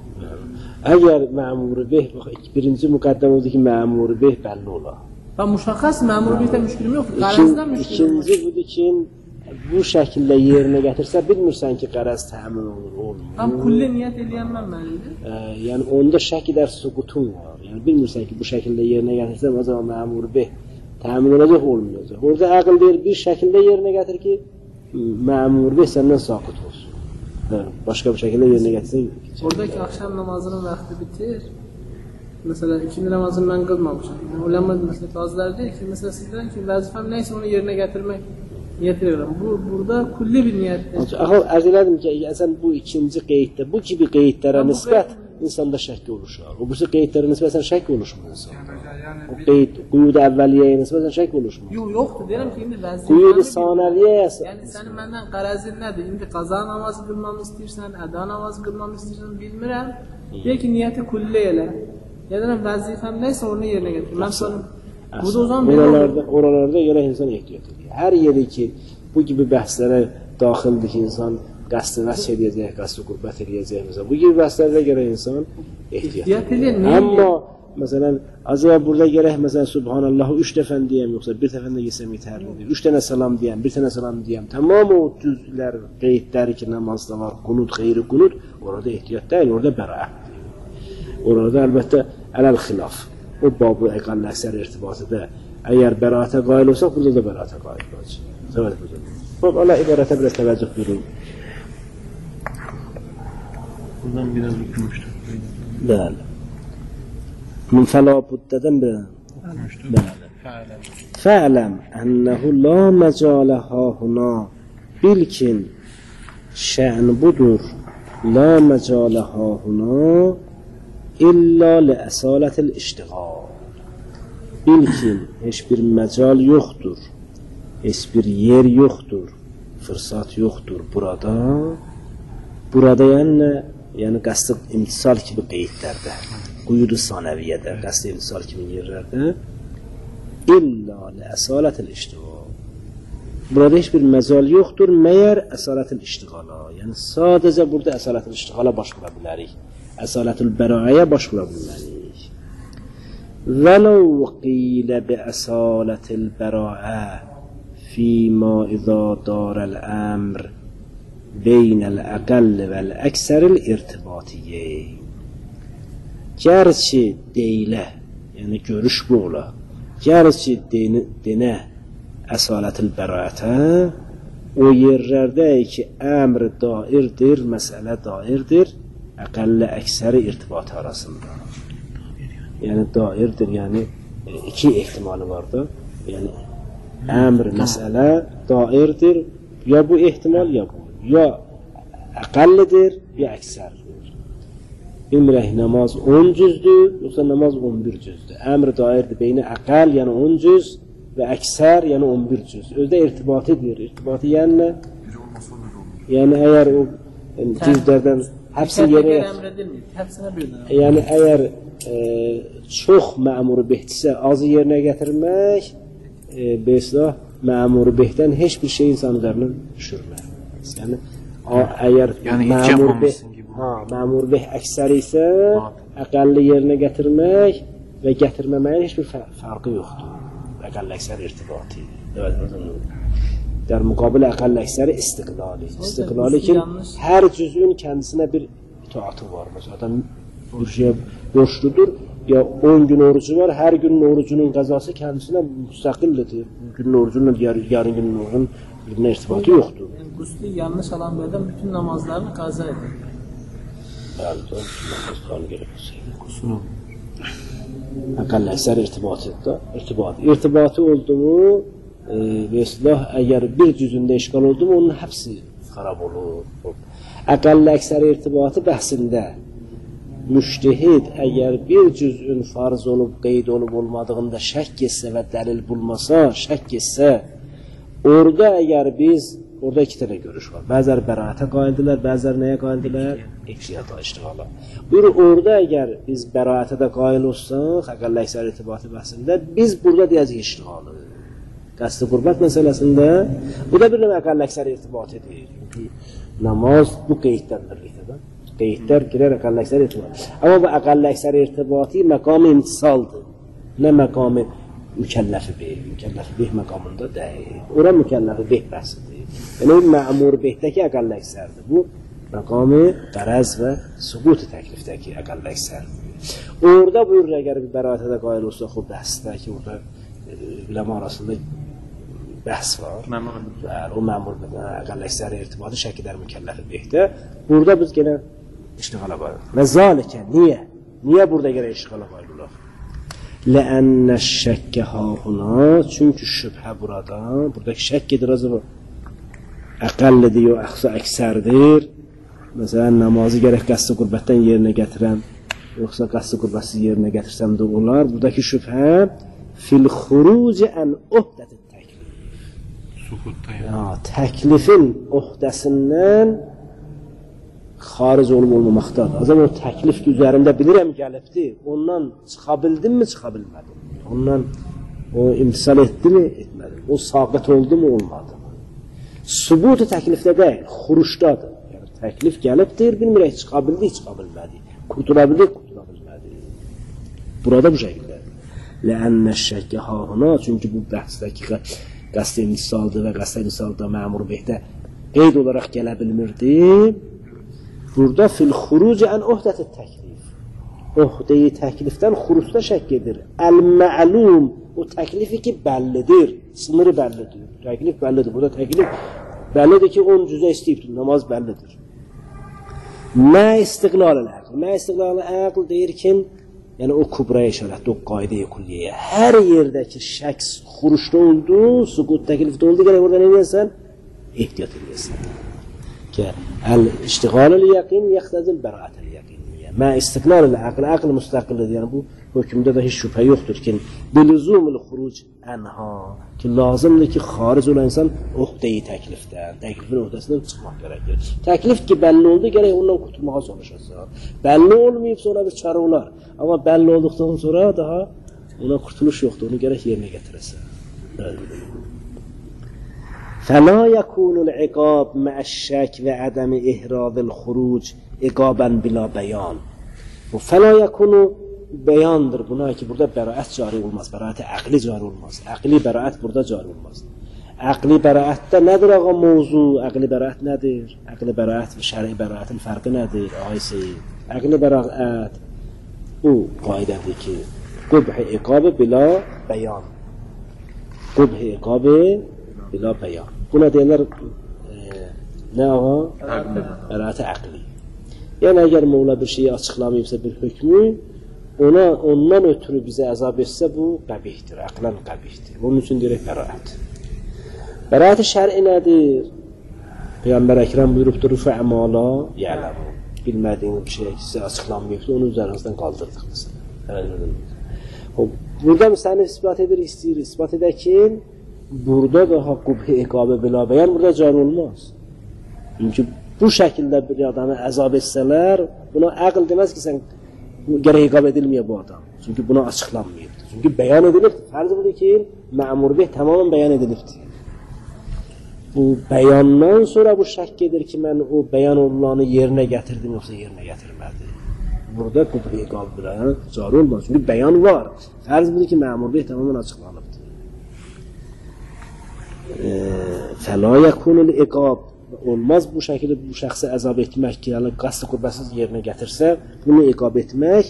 Speaker 1: Əgər məmur-i beh, birinci müqəddəm oldu ki, məmur-i beh bəlli olar.
Speaker 3: Ben muşakkas məmur-i behdə müşkilim yoxdur. Qarazdan müşkilim var.
Speaker 1: İkinci budur ki, bu şəkildə yerinə gətirsə, bilmirsən ki, qaraz təmin olur, olmur.
Speaker 3: Tam kulli niyet edeyim ben məlidir.
Speaker 1: Yəni, onda şək edər suqutun var. Yəni, bilmirsən ki, bu şəkildə yerinə gətirsə, o zaman məmur-i beh təmin olacaq, olmayacaq. Orada əql deyir, bir şəkildə yerinə gətir ki, məmur-i beh səndən saqit olsun. Başka bir şekilde yerine getirsin.
Speaker 3: Oradaki akşam namazının vakti bitir. Mesela ikindi namazını ben kılmamışım. Yani ulema mesela bazıları diyor ki mesela sizden ki vazifem neyse onu yerine getirmek niyet ediyorum. Burada kulli bir niyettir.
Speaker 1: Arz elədim ki, sən bu ikinci qeyddə, bu gibi qeydlərə nisbət insanda şək oluşur. O birisi qeydlərə nisbətən şək oluşmur insan. O qeyd, quyud-u əvvəliyyəyə nisbətən şək oluşmur.
Speaker 3: Yoxdur, deyirəm ki, indi vəzifə.
Speaker 1: Quyud-u sanəliyyəyə.
Speaker 3: Yəni, sənin məndən qarazin nədir? İndi qaza namazı qılmamı istəyirsən, əda namazı qılmamı istəyirsən, bilmirəm. Deyək ki, niyyəti kulli elə. Yəni, vəzifəm neysə onu yerinə gətir. Mən sonra, burada o zaman
Speaker 1: oralarda gərək insan ehtiyat edir. Hər yeri ki, bu gibi bəhslərə daxildir ki, insan qəsd-i vəs edəcək, qəsd-i qürbət edəcək. Bu gibi bəhslərdə gərək insan ehtiyat edir. məsələn, acaba burada gərək məsələn Subhanallahu 3 dəfə deyəm, yoxsa bir dəfə də yesəm yetərlidir. 3 dənə salam deyəm, bir dənə salam deyəm. Tamam o düzlər, qeydləri ki, namazda var, qunut, xeyri qunut, orada ehtiyat deyil, orada bəraətdir. Orada əlbəttə ələl-xilaf. O babı əqall əksər irtibatıda əgər bəraətə qail olsaq, burada da bəraətə qail olacaq. Zəvət buzur. Allah ibarətə biraz təvəccüh buyurun.
Speaker 2: Buradan biraz okumuştuk.
Speaker 1: Bəli. Min fəlabüddədən bir Fə'ləm ənəhu la məcalə hahuna. Bil ki, şə'n budur. La məcalə hahuna illa li əsalətil iştiğal. Bil ki, heç bir məcal yoxdur. Heç bir yer yoxdur. Fırsat yoxdur burada. Burada yəni qəsd imtisal kimi qeydlərdə. Quyudu sanəviyyədə, qəsd imtisal kimi yerlərdə İlla li əsalətil iştiğal. Burada heç bir məcal yoxdur, məyər əsalətil iştiğala. Yəni sadəcə burada əsalətil iştiğala baş vura bilərik. Əsalətil bəraəyə baş vura bilərik. Vələv qilə bi əsalətil bəraə fīmā izā dārəl əmr beynəl əqəlli vəl əksəril irtibatiyyə. Gərçi deyilə, yəni görüş bu ola, gərçi denə əsalətil bəraətə, o yerlərdə ki, əmr dairdir, məsələ dairdir, əqəlli əksəri irtibatı arasında. Yəni dairdir, yəni iki ehtimali var da, yəni əmr, məsələ dairdir, ya bu ehtimal, ya bu. Ya əqəllidir, ya əksərdir. Bilmirək, namaz 10 cüzdür, yoxsa namaz 11 cüzdür. Əmr dairdir, beyni əqəl, yəni 10 cüz və əksər, yəni 11 cüz. Özdə irtibatidir. İrtibatı yəni nə? Yəni, əgər o cüzlərdən həbsin yerinə... Yəni, əgər çox məmuru behdirsə, azı yerinə gətirmək, beslah, məmuru behdən heç bir şey insan üzərindən düşürmək. Yəni, əgər məmur beh əksəri isə əqəlli yerinə gətirmək və gətirməməyin heç bir fərqi yoxdur. Əqəlli əksəri irtibatı. Dər müqabilə əqəlli əksəri istiqlali. İstiqlali ki, hər cüzün kəndisine bir itaatı var. Mesela adam bir şey borçludur, ya 10 gün orucu var, hər günün orucunun qəzası kəndisine müstəqillidir. Günün orucunla yarın günün orucunun birbirine irtibatı yoxdur.
Speaker 3: Quslu yanlış alan bir adam bütün namazlarını qaza edir.
Speaker 1: Bəli, bütün namazlarını gerek olsaydı. Qusunu əqəlli əksər irtibatı oldu mu, Veslah əgər bir cüzündə işgal oldu mu, onun həbsi xarab olur. Əqəlli əksər irtibatı bəhsində müştehid əgər bir cüzün farz olub, qeyd olub olmadığında şək etsə və dəlil bulmasa, şək etsə, orada əgər biz, orada iki tane görüş var. Bəzər bəraətə qaildilər, bəzər nəyə qaildilər? İqşiyata, iştiğala. Buyur, orada əgər biz bəraətə də qail olsaq, əqəlli əksər irtibatı bəhsində, biz burada deyəcək iştiğalı. Qəsd-i qurbət məsələsində bu da bir növ əqəlli əksər irtibatidir. Çünki namaz bu qeydlərdir. Qeydlər girer əqəlli əksər irtibatı. Amma bu əqəlli əksər irtibati məqam-ı imtisaldır. Nə məqam-ı mükəlləfi beh. Mükəlləfi beh məqamında deyil. Ora mükəlləfi beh bəhsidir. Yəni məmur behdəki əqəlli əksərdir. Bu məqam-ı qərəz və sübut-i təklifdəki əqəlli əksərdir. Orada buyurur, əgər bir bəraətə də qail olsa, o bəhsdə ki, orada biləmə arasında bəhs var. O məmur əqəlli əksəri irtibatı şəkidər mükəlləfi behdə. Burada biz genə iştiğala qoyuruq. Və zalikə, niyə? Niyə burada gələ iştiğala qoyuruq? Ləənnə şəkkə hahuna, çünki şübhə burada, buradakı şəkk edir, acaba əqəllidir, yox, əksərdir. Məsələn, namazı gərək qəsd-i qurbətdən yerinə gətirəm, yoxsa qəsd-i qurbətsiz yerinə gətirsəm də olar. Buradakı şübhə fil xuruci ən ohdəti təklif. Təklifin ohdəsindən xaric olub olmamaqdadır. Azam o təklif üzərində bilirəm gəlibdir. Ondan çıxa bildim mi, çıxa bilmədim. Ondan o imtisal etdi mi, etmədim. O saqət oldu mu, olmadı. Sübut-u təklifdə deyil, xuruşdadır. Yəni, təklif gəlibdir, bilmirək, çıxa bildik, çıxa bilmədik. Qurtula bildik, qurtula bilmədik. Burada bu şəkildə. Ləənnə şəkkə hahına, çünki bu bəhsdəki qəsd misaldır və qəsd misalda məmur behdə qeyd olaraq gələ bilmirdi. Burada fil xuruc ən uhdəti təklif. Uhdeyi təklifdən xurusda şəkk edir. Əl-məlum, o təklifi ki bəllidir, sınırı bəllidir. Təklif bəllidir. Burada təklif bəllidir ki 10 cüzə istəyibdir, namaz bəllidir. Mə istiqlal-ı əql. Mə istiqlal-ı əql deyir ki, yəni o kubraya işarətdir, o qayda-i kulliyə. Hər yerdəki şəks xuruşda oldu, suqut təklifdə oldu, gərək orada nə edəsən? Ehtiyat edəsən. Ki, əl-iştiqal-ı yəqin yəxtəzil bəraət-əl yəqiniyyə. Mə istiqlal-ı əql, əql müstəqildir. Yəni bu hökmdə də heç şübhə yoxdur ki, bilüzumul xuruc ənha, ki lazımdır ki, xaric olan insan uhdeyi təklifdən, təklifin uhdəsindən çıxmaq gərəkdir. Təklif ki, bəlli oldu, gərək ondan qurtulmağa çalışasın. Bəlli olmayıb, sonra bir çarə olar. Amma bəlli olduqdan sonra daha ona qurtuluş yoxdur, onu gərək yerinə gətirəsən. Fəla yəkunul iqab məəşşək və ədəmi ihradil xuruc iqabən bila bəyan. Bu fəla yəkunu beyandır buna ki, burada bəraət cari olmaz, bəraət-i əqli cari olmaz. Əqli bəraət burada cari olmaz. Əqli bəraətdə nədir ağa mövzu? Əqli bəraət nədir? Əqli bəraət və şəri bəraətin fərqi nədir? Aysi, əqli bəraət bu qaydədir ki, qubh-i iqabı bila bəyan. Qubh-i iqabı bila bəyan. Buna deyirlər nə ağa? Bəraət-i əqli. Yəni, əgər Mevla bir şeyi açıqlamayıbsa bir hökmü, ondan ötürü bizə əzab etsə, bu qəbihdir, əqlən qəbihdir. Onun üçün deyirək bəraət. Bəraət-i şəri nədir? Peyğəmbər Əkrəm buyurubdur, fə'mala yələmu. Bilmədiyiniz bir şey sizə açıqlanmayıbdır, onu üzərinizdən qaldırdıq məsələn. Burada müsənif ispat edir, istəyir, ispat edək ki, burada daha qubh-i iqabə bila bəyan burada can olmaz. Çünki bu şəkildə bir adamı əzab etsələr, buna əql deməz ki, sən gərək iqab edilməyə bu adam. Çünki buna açıqlanmayıbdır. Çünki bəyan edilibdir. Fərz budur ki, məmur beh tamamən bəyan edilibdir. Bu bəyandan sonra bu şəkk edir ki, mən o bəyan olulanı yerinə gətirdim, yoxsa yerinə gətirmədim. Burada qubh-i iqab bəyan cari olmaz. Çünki bəyan var. Fərz budur ki, məmur beh tamamən açıqlanıbdır. Fəla yəkunul iqab. Olmaz bu şəkildə bu şəxsə əzab etmək ki, yəni qəsd qürbəsiz yerinə gətirsə, bunu iqab etmək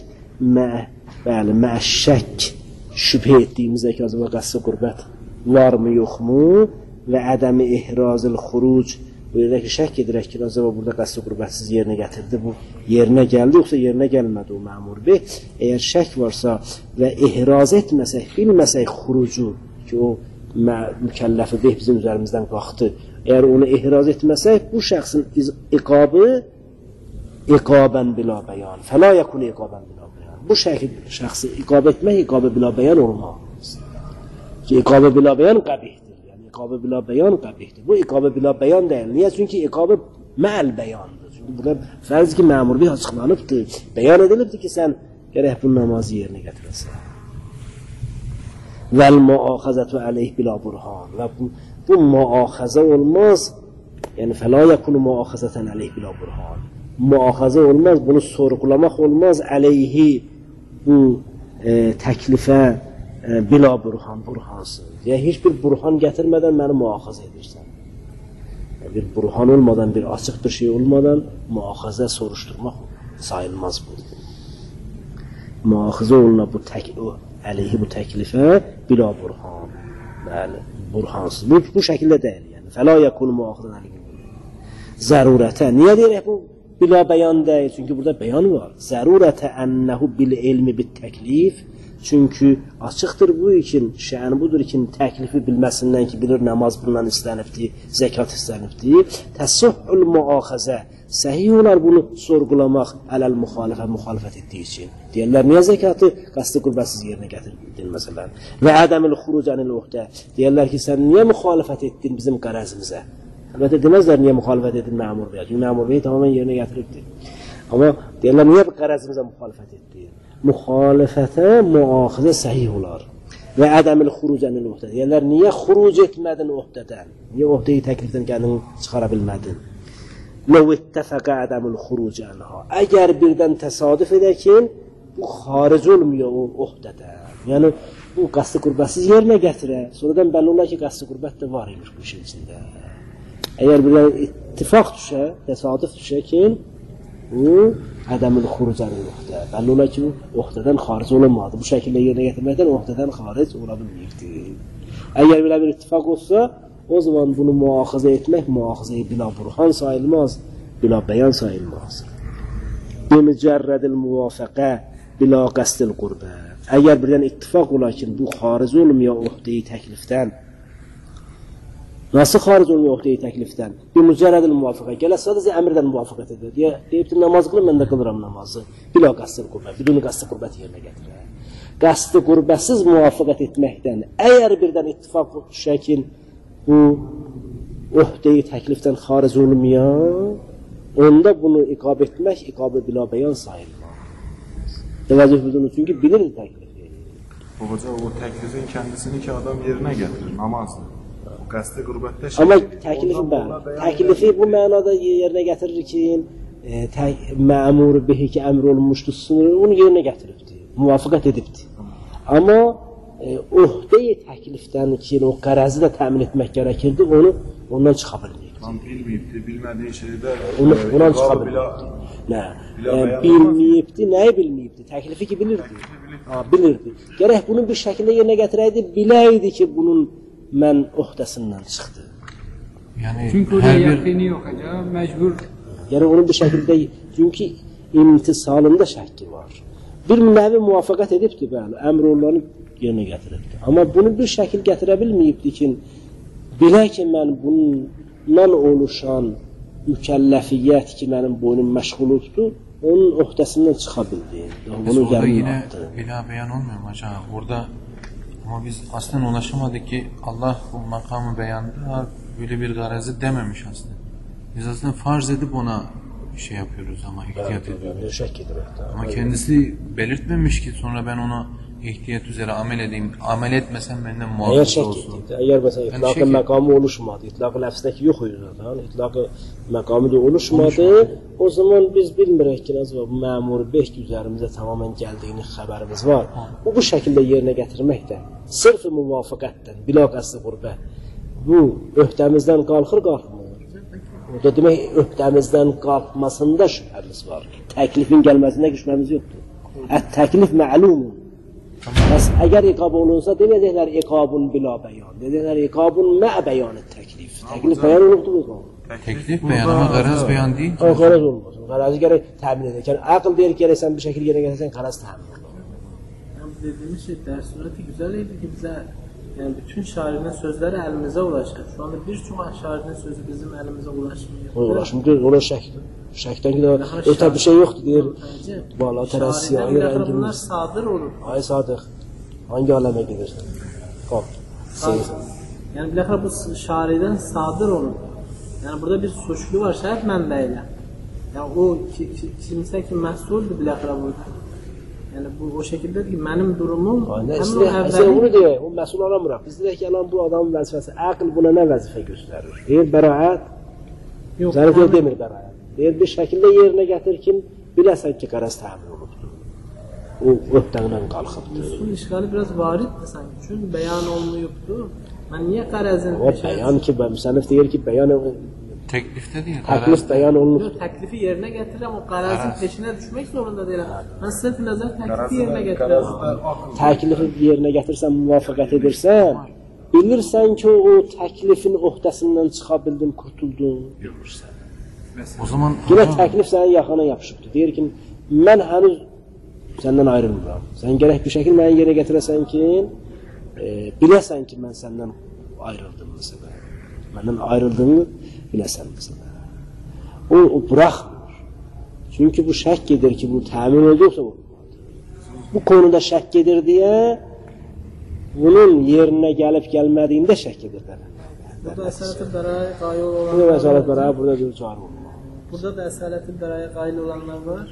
Speaker 1: məşşək şübhə etdiyimizdə ki, acaba qəsd qürbət varmı, yoxmu və ədəmi ihrazil xuruc belə ki, şək edirək ki, acaba burada qəsd qürbəsiz yerinə gətirdi, bu yerinə gəldi, yoxsa yerinə gəlmədi o məmur beh. Əgər şək varsa və ihraz etməsək, bilməsək xurucu ki, o mükəlləfi beh bizim üzərimizdən qalxdı. Əgər onu ihraz etməsək, bu şəxsin iqabı iqabən bila bəyan. Fəla yəkunu iqabən bila bəyan. Bu şəxsi iqab etmək, iqabı bila bəyan olmaz. Ki, iqabı bila bəyan qəbihdir. Yəni, iqabı bila bəyan qəbihdir. Bu iqabı bila bəyan deyil. Niyə? Çünki iqabı məl bəyandır. Çünki burada fərz ki, məmur beh açıqlanıbdır. Bəyan edilibdir ki, sən gərək bu namazı yerinə gətirəsən. Vəl-muaxəzətü əleyh bila burhan. Və bu muaxəzə olmaz. Yəni, fəla yəkunu muaxəzətən əleyh bila burhan. Muaxəzə olmaz, bunu sorğulamaq olmaz əleyhi bu təklifə bila burhan, burhansız. Yəni, heç bir burhan gətirmədən məni muaxəzə edirsən. Bir burhan olmadan, bir açıq bir şey olmadan muaxəzə soruşturmaq sayılmaz bu. Muaxəzə oluna bu əleyhi bu təklifə bila burhan. Bəli, burhansız. Bu şəkildə deyil. Yəni, fəla yəkunu muaxəzən əleyhi. Zərurətə. Niyə deyirək bu? Bila bəyan deyil. Çünki burada bəyan var. Zərurətə ənəhu bil ilmi bit təklif. Çünki açıqdır bu için, şəəni budur ki, təklifi bilməsindən ki, bilir namaz bundan istənibdir, zəkat istənibdir. Təsəhhül muaxəzə. Səhih olar bunu sorğulamaq ələl müxalifət etdiyi üçün. Deyirlər, niyə zəkatı qəsd qürbəsiz yerinə gətirdin məsələn? Və ədəmil xurucənil uxdə. Deyirlər ki, sən niyə müxalifət etdin bizim qərəzimizə? Əlbəttə deməzlər, niyə müxalifət edin məmur bəyə? Çünki məmur bəyə tamamən yerinə gətiribdir. Amma deyirlər, niyə qərəzimizə müxalifət etdin? Müxalifətə müaxizə səhih olar. Və ədəmil xurucənil uxdə. Deyirlər, niyə xuruc etmədin uxdədən? Niyə uxdəyi təklifdən kendini çıxara bilmədin? Ləv ittəfəqə ədəmil xurucənha. Əgər birdən təsadüf edək ki, bu xaric olmuyor o ohdədən. Yəni bu qəsd qürbəsiz yerinə gətirər. Sonradan bəlli olar ki, qəsd qürbət də var imiş bu işin içində. Əgər bir ittifaq düşə, təsadüf düşə ki, bu ədəmül xurucənin oxdə. Bəlli olar ki, oxdədən xaric olunmadı. Bu şəkildə yerinə gətirməkdən oxdədən xaric ola bilməyibdi. Əgər belə bir ittifaq olsa, o zaman bunu müaxizə etmək, müaxizəyi bila burhan sayılmaz, bila bəyan sayılmaz. Bimücərrədil muvafəqə, bila qəsdil qurbə. Əgər birdən ittifaq olar ki, bu xaric olmuyor oxdeyi təklifdən. Nasıl xaric olmuyor oxdeyi təklifdən? Bimücərrədil muvafəqə. Gələ sadəcə əmrdən muvafəqət edir. Deyibdir, namaz qılın, mən də qılıram namazı. Bila qəsdil qurbə, biduni qəsd qurbət yerinə gətirir. Qəsd qurbəsiz muvafəqət etməkdən, əgər birdən ittifaq düşər ki, bu oxdeyi təklifdən xaric olmayan, onda bunu iqab etmək, iqab-ı bila bəyan sayılmaz. Təvəccüh budunuz, çünki bilir təklifi.
Speaker 2: Babaca, o təklifin kendisini ki adam yerine getirir, namazdır. O qəsd-i qürbətdə şey.
Speaker 1: Amma təklifi bu mənada yerinə gətirir ki, məmur bihi ki, əmr olunmuşdur, onu yerinə gətiribdir, muvafəqət edibdir. Amma ohdəyi təklifdən ki, o qərəzi də təmin etmək gərəkirdi, onu ondan çıxa bilməyib.
Speaker 2: Tam bilməyibdi, bilmədiyi şeydə
Speaker 1: ondan çıxa bilməyibdi. Bilməyibdi, nəyi bilməyibdi? Təklifi ki, bilirdi. Bilirdi. Gərək bunun bir şəkildə yerinə gətirəydi, biləydi ki, bunun mən ohdəsindən çıxdı.
Speaker 4: Çünki orada yəqini yox, məcbur.
Speaker 1: Yəni onun bir şəkildə, çünki imtisalında şəkki var. Bir nəvi muvafəqət edibdir, bəli, əmr olanı yerinə gətiribdir. Amma bunu bir şəkil gətirə bilməyibdir ki, bilək ki, mən bundan oluşan mükəlləfiyyət ki, mənim boynum məşğuluddur, onun ohdəsindən çıxa bildi.
Speaker 5: Biz orada yine bila beyan olmuyor mu hocam? Orada ama biz aslında ulaşamadık ki Allah bu makamı beyanda böyle bir garazi dememiş aslında. Biz aslında farz edip ona şey yapıyoruz ama ihtiyat ediyoruz. Ama kendisi belirtmemiş ki sonra ben ona ihtiyat üzere amel edeyim. Amel etmesem benden muhafaza olsun.
Speaker 1: Eğer mesela itlaq-ı məqamı oluşmadı, itlaq-ı ləfsindəki yox idi zaten, itlaq-ı məqamı da oluşmadı, o zaman biz bilmirək ki, bu məmur behk üzərimizə tamamen gəldiyini xəbərimiz var. Bu şəkildə yerinə gətirmək də, sırf-ı muvafəqətdən, bila qəsd qurbət, bu öhdəmizdən qalxır. Orada demək, öhdəmizdən qalxmasında şübhəmiz var. Təklifin gəlməsində şübhəmiz yoxdur. Təklif məlumdur. Bəs əgər iqab olunsa, deməyəcəklər iqabun bila bəyan. Deyəcəklər iqabun mə bəyan təklif. Təklif bəyan olubdur iqab.
Speaker 5: Təklif bəyan ama qaraz bəyan deyil.
Speaker 1: Qaraz olmaz. Qarazı gərək təmin edək. Yəni, aql deyir ki, gərək sən bir şəkil yerə gətirsən, qaraz təmin olur.
Speaker 3: Dediğimiz şey, dərsürəti güzel idi ki, bizə yani bütün şairin sözləri əlimizə ulaşır. Şu anda bir çox şairin sözü bizim əlimizə ulaşmıyor.
Speaker 1: Ulaşmıyor, ona şəkdir. Şəkdən ki, ötə bir şey yoxdur, deyir. Valla, tərəsi, ayı rəngimiz.
Speaker 3: Bunlar sadır olur.
Speaker 1: Ay Sadıq, hangi aləmə gedirsən? Qal, seyirsən.
Speaker 3: Yəni, biləxə bu şairdən sadır olur. Yəni, burada bir suçlu var, şəhət mənbəyilə. Yəni, o kimsə ki, məsuldur biləxə burada. Yəni, bu o şəkildə ki, mənim durumum həmin o əvvəli...
Speaker 1: Onu deyək, o məsul alamıraq. Biz deyək ki, bu adamın vəzifəsi, əql buna nə vəzifə göstərir? Deyir, bəraət. Səni deyir, demir bəraət. Deyir, bir şəkildə yerinə gətir ki, biləsən ki, qaraz təmin olubdur. O öhdəndən qalxıbdır.
Speaker 3: Usul işğali biraz variddir sanki. Çünki bəyan olmayıbdır. Mən niyə qarazın
Speaker 1: peşə... O bəyan ki, müsənnif deyir ki, bəyan...
Speaker 5: Təklifdə deyil.
Speaker 1: Təklif bəyan olunur.
Speaker 3: Yox, təklifi yerinə gətirirəm, o qarazın peşinə düşmək zorunda deyirəm. Mən sırf nəzər təklifi yerinə gətirirəm.
Speaker 1: Təklifi yerinə gətirsən, müvafəqət edirsən, bilirsən ki, o təklifin ohdəsindən çıxa bildin, kurtuldun, bilmirsən.
Speaker 5: O zaman
Speaker 1: yine təklif sənin yaxana yapışıbdır. Deyir ki, mən hənuz səndən ayrılmıram. Sən gərək bir şəkil mənə yerə gətirəsən ki, biləsən ki, mən səndən ayrıldım məsələ. Məndən ayrıldığını biləsən məsələ. O bıraxmır. Çünki bu şək edir ki, bu təmin olduqsa bu konuda şək edir deyə bunun yerinə gəlib gəlmədiyində şək edir.
Speaker 3: Burada əsalət-i bəraya qayıl olanlar var.
Speaker 1: Burada əsalət-i bəraya burada bir çağrı olur.
Speaker 3: Burada da əsalət-i bəraya qayıl olanlar var.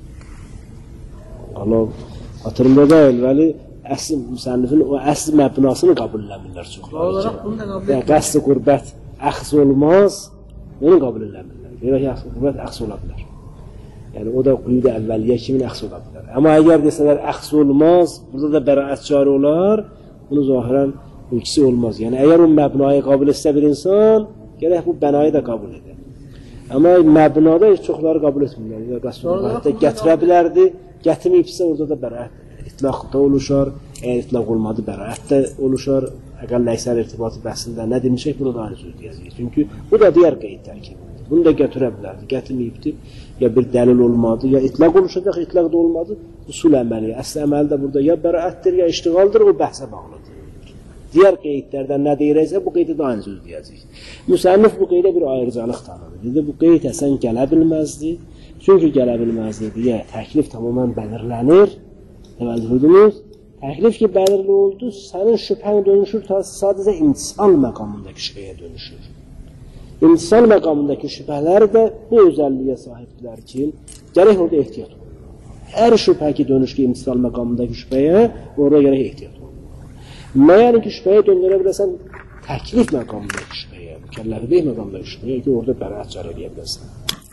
Speaker 1: Allah hatırımda deyil, vəli əsl müsənnifin o əsl məbnasını qabulləmirlər çoxlar.
Speaker 3: Olaraq bunu da qabul etmirlər.
Speaker 1: Qəsd qürbət əxs olmaz, onu qabul eləmirlər. Deyək ki, əxs qürbət əxs ola bilər. Yəni o da quyud əvvəliyyə kimi əxs ola bilər. Amma əgər desələr əxs olmaz, burada da bəraət cari olar, bunu zahirən bu ikisi olmaz. Yəni əgər o məbnayı qəbul etsə bir insan, gərək bu bənayı da qəbul edir. Amma məbnada çoxları qəbul etmirlər. Ya qəsd gətirə bilərdi, gətirməyibsə orada da bəraət itlaq da oluşar. Əgər itlaq olmadı, bəraət də oluşar. Əgər ləysəl irtibatı bəhsində nə demişək, bunu da aynı söz deyəcəyik. Çünki bu da digər qeyd tərkibidir. Bunu da götürə bilərdi, gətirməyibdir. Ya bir dəlil olmadı, ya itlaq oluşacaq, itlaq da olmadı. Usul əməli, əsl əməli də burada ya bəraətdir, ya iştiğaldır, o bəhsə bağlıdır. Digər qeydlərdən nə deyirəksə, bu qeydə də aynı söz deyəcək. Müsənnif bu qeydə bir ayrıcalıq tanıdı. Dedi, bu qeyd əsən gələ bilməzdi. Çünki gələ bilməzdi deyə təklif tamamən bəlirlənir. Deməli, hüdünüz, təklif ki, bəlirli oldu, sənin şübhən dönüşür, sadəcə imtisal məqamındakı şübhəyə dönüşür. İmtisal məqamındakı şübhələr də bu özəlliyə sahibdirlər ki, gərək orada ehtiyat olur. Hər şübhə ki, dönüşür imtisal məqamındakı şübhəyə, orada gərək ehtiyat olur. Məyər ki, şübhəyə döndürə biləsən təklif məqamındakı şübhəyə, mükəlləflik məqamındakı şübhəyə ki, orada bəraət cari edə biləsən.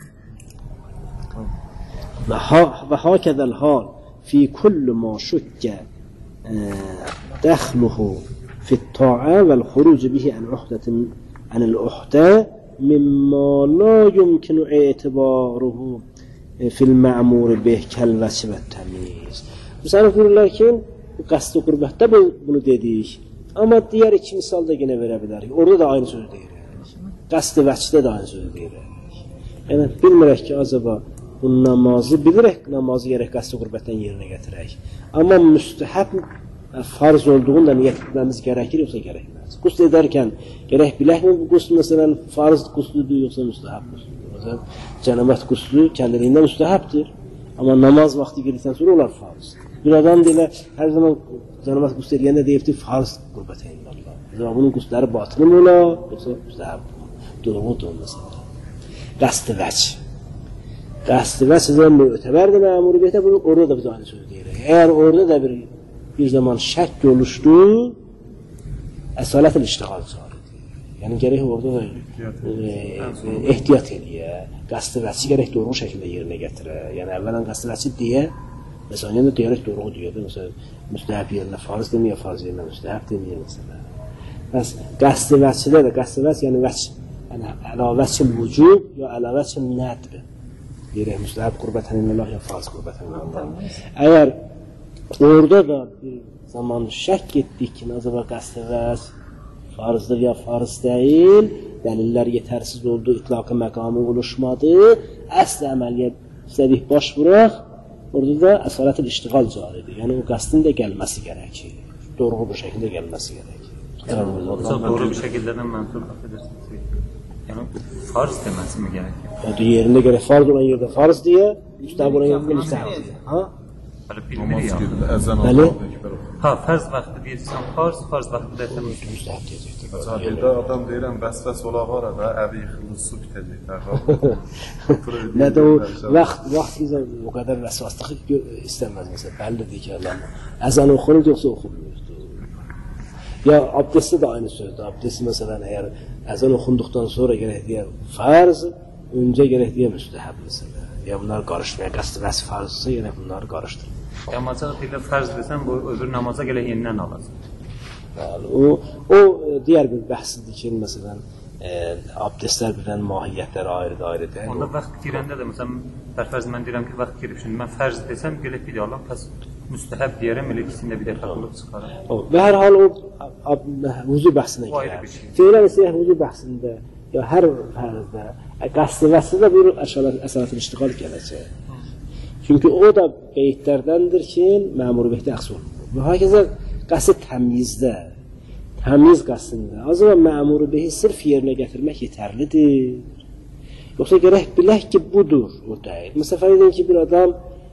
Speaker 1: Və hakədəl hal fi kullu ma şükkə dəxluhu fit-ta'a vəl-xuruc bihi ən-uhdə mimma la yumkinu etibaruhu fil-mə'mur bih kəl-vəsi və təmiz. Müsənnif buyururlar ki, qəsd-i qürbətdə bunu dedik. Amma digər iki misal da yenə verə bilərik. Orada da aynı söz deyirik. Qəsd-i vəçdə də aynı söz deyirik. Yəni, bilmirək ki, acaba bu namazı bilirək, namazı gərək qəsd-i qürbətdən yerinə gətirək. Amma müstəhəb farz olduğunu da niyyət etməmiz gərəkir, yoxsa gərəkməz. Qusl edərkən gərək biləkmi bu qusl, məsələn, farz qusludur, yoxsa müstəhəb qusludur. Məsələn, cənabət quslu kəndiliyində müstəhəbdir. Amma namaz vaxtı girdikdən sonra olar farz. Bir adam deyilə, hər zaman cənabət quslu edəndə deyibdir, farz qürbətə indirlər. Bunun qusluları batılım olar, yoxsa müstəhəb durumudur, məsələn. Qəsd-i vəc. Qəsd-i vəc sizə mötəbərdir məmuriyyətə, orada da biz aynı söz deyirik. Əgər orada da bir zaman şək oluşdu, əsalət-ül iştiğal çağırır. Yəni, gərək orada da ehtiyat eləyə, qəsd-i vəci gərək doğru şəkildə yerinə gətirə. Yəni, əvvələn qəsd-i vəci deyə, məsələn, yəni deyərək doğru deyədir. Məsələn, müstəhəb yerinə farz deməyə, farz yerinə müstəhəb deməyə, məsələn. Bəs, qəsd-i vəcidə də, qəsd-i vəc, yəni vəc, ələ vəc-ül vücub, ya ələ vəc-ül nədb. Deyərək, müstəhəb qürbətən inəllah, ya farz qürbətən inəllah. Əgər orada da bir zaman şək etdik ki, acaba qəsd-i vəc farzdır ya farz deyil, dəlillər yetərsiz oldu, itlaqı məqamı oluşmadı, əsl əməliyyət istədik baş vuraq, orada da əsalət-ül iştiğal caridir. Yəni, o qəsdin də gəlməsi gərəkir. Doğru bir şəkildə gəlməsi gərəkir.
Speaker 5: Doğru bir şəkildədən mənsub edirsiniz. Yəni, farz deməsi mi gərəkir?
Speaker 1: Yəni, yerində gərək farz olan yerdə farz deyə, müstəhəb olan yerdə müstəhəb deyə.
Speaker 5: Hələ bilmirik ya. Ha, fərz vaxtı deyirsən farz, farz vaxtı deyirsən
Speaker 1: müstəhəb deyəcəkdir.
Speaker 2: Birdə adam deyirəm, bəs ola var da, əvi yıxılır, su bitəcəklər.
Speaker 1: Nə də o vaxt o qədər vəsvaslığı istəməz. Məsələn, bəllidir ki, əzan oxunur, yoxsa oxunmur. Ya, abdestdə də aynı sözdür. Abdest, məsələn, əgər əzan oxunduqdan sonra gərək deyə farz, öncə gərək deyə müstəhəb, məsələn. Ya, bunlar qarışdırır. Qəsd-i vəc farzısa, yenə bunları qarışdırır.
Speaker 5: Ya, macaq deyirlə, fərz desən, bu öbür namaza gələ yenidən alacaq.
Speaker 1: O digər bir bəhsidir ki, məsələn, abdestlər birdən mahiyyətləri ayrı-ayrıdır.
Speaker 5: Onda vaxt girəndə də, məsələn, fərz mən deyirəm ki, vaxt girib, şimdi mən fərz desəm, gələ bir Allah, pəs müstəhəb deyərəm, elə ikisində bir dəfə qılıb çıxarım.
Speaker 1: Və hər hal o vuzu bəhsinə gələr. Feylən istəyək vuzu bəhsində, ya hər fərzdə, qəsd-i vəçdə bir əsalət-ül iştiğal gələcək. Çünki o da qeydlərdəndir ki, məmuriyyətdə əxs olunur. Və hakəzə qəsd təmizdə, təmiz qəsdində, azıma məmuriyyəti sırf yerinə gətirmək yetərlidir. Yoxsa gərək bilək ki, budur o deyil. Məsələn, edin ki, bir adam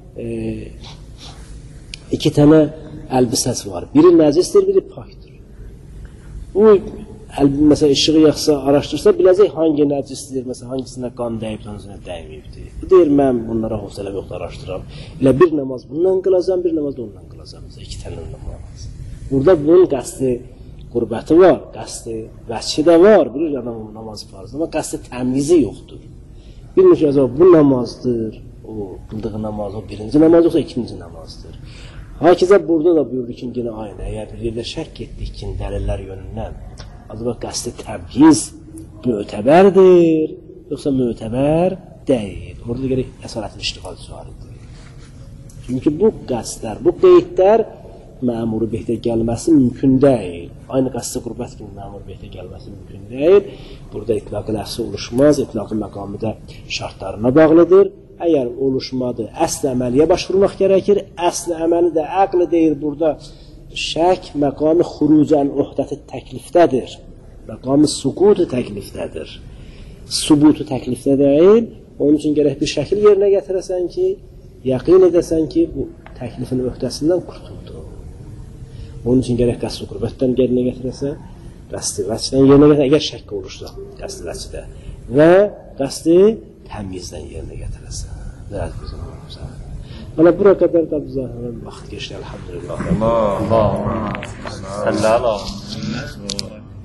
Speaker 1: iki tənə əlbisəsi var. Biri nəcisdir, biri pakdır. Bu, məsələn, işığı yaxsa araşdırsa, biləcək hangi nəcisdir, məsələn, hangisində qan dəyib, hangisində dəyməyibdir. Bu deyir, mən bunlara hövsələ yoxda araşdıram. Elə bir namaz bundan qılacam, bir namaz da ondan qılacam. Məsələn, iki tənə namaz. Burada bunun qəsdi qurbəti var, qəsdi vəçi də var, bilir adam namazı farzdır, amma qəsdi təmizi yoxdur. Bilmir ki, bu namazdır, o o qıldığı namaz o birinci namaz yoxsa ikinci namazdır. Hakizə burada da buyurdu ki, yine aynı. Eğer bir yerdə şək etdik ki, dəlillər yönündən acaba qəsdi təbyiz mötəbərdir, yoxsa mötəbər deyil. Orada da gerək əsarətin iştiqalı sualidir. Çünki bu qəsdlər, bu qeydlər məmuru behdə gəlməsi mümkün deyil. Aynı qəsdi qürbət kimi məmuru behdə gəlməsi mümkün deyil. Burada itlaq-ı ləfsi oluşmaz, itlaq-ı məqamı da şartlarına bağlıdır. Əgər oluşmadı, əsl əməliyə başvurmaq gərəkir. Əsl əməli də əqli deyil. Burada şək məqamı xurucən ohdəti təklifdədir. Məqamı suqutu təklifdədir. Subutu təklifdə deyil. Onun üçün gərək bir şəkil yerinə gətirəsən ki, yəqin edəsən ki, bu təklifin öhdəsindən qurtuldu. Onun üçün gərək qəsd-i qürbətdən yerinə gətirəsən, qəsd-i vəçdən yerinə gətirəsən, əgər şəkk olursa qəsd-i vəçdə və qəsd-i təmyizdən yerinə gətirəsən. Nədir bizim olursa. Bana bura qədər də bizə vaxt geçdi, elhamdülillah.
Speaker 5: Allah.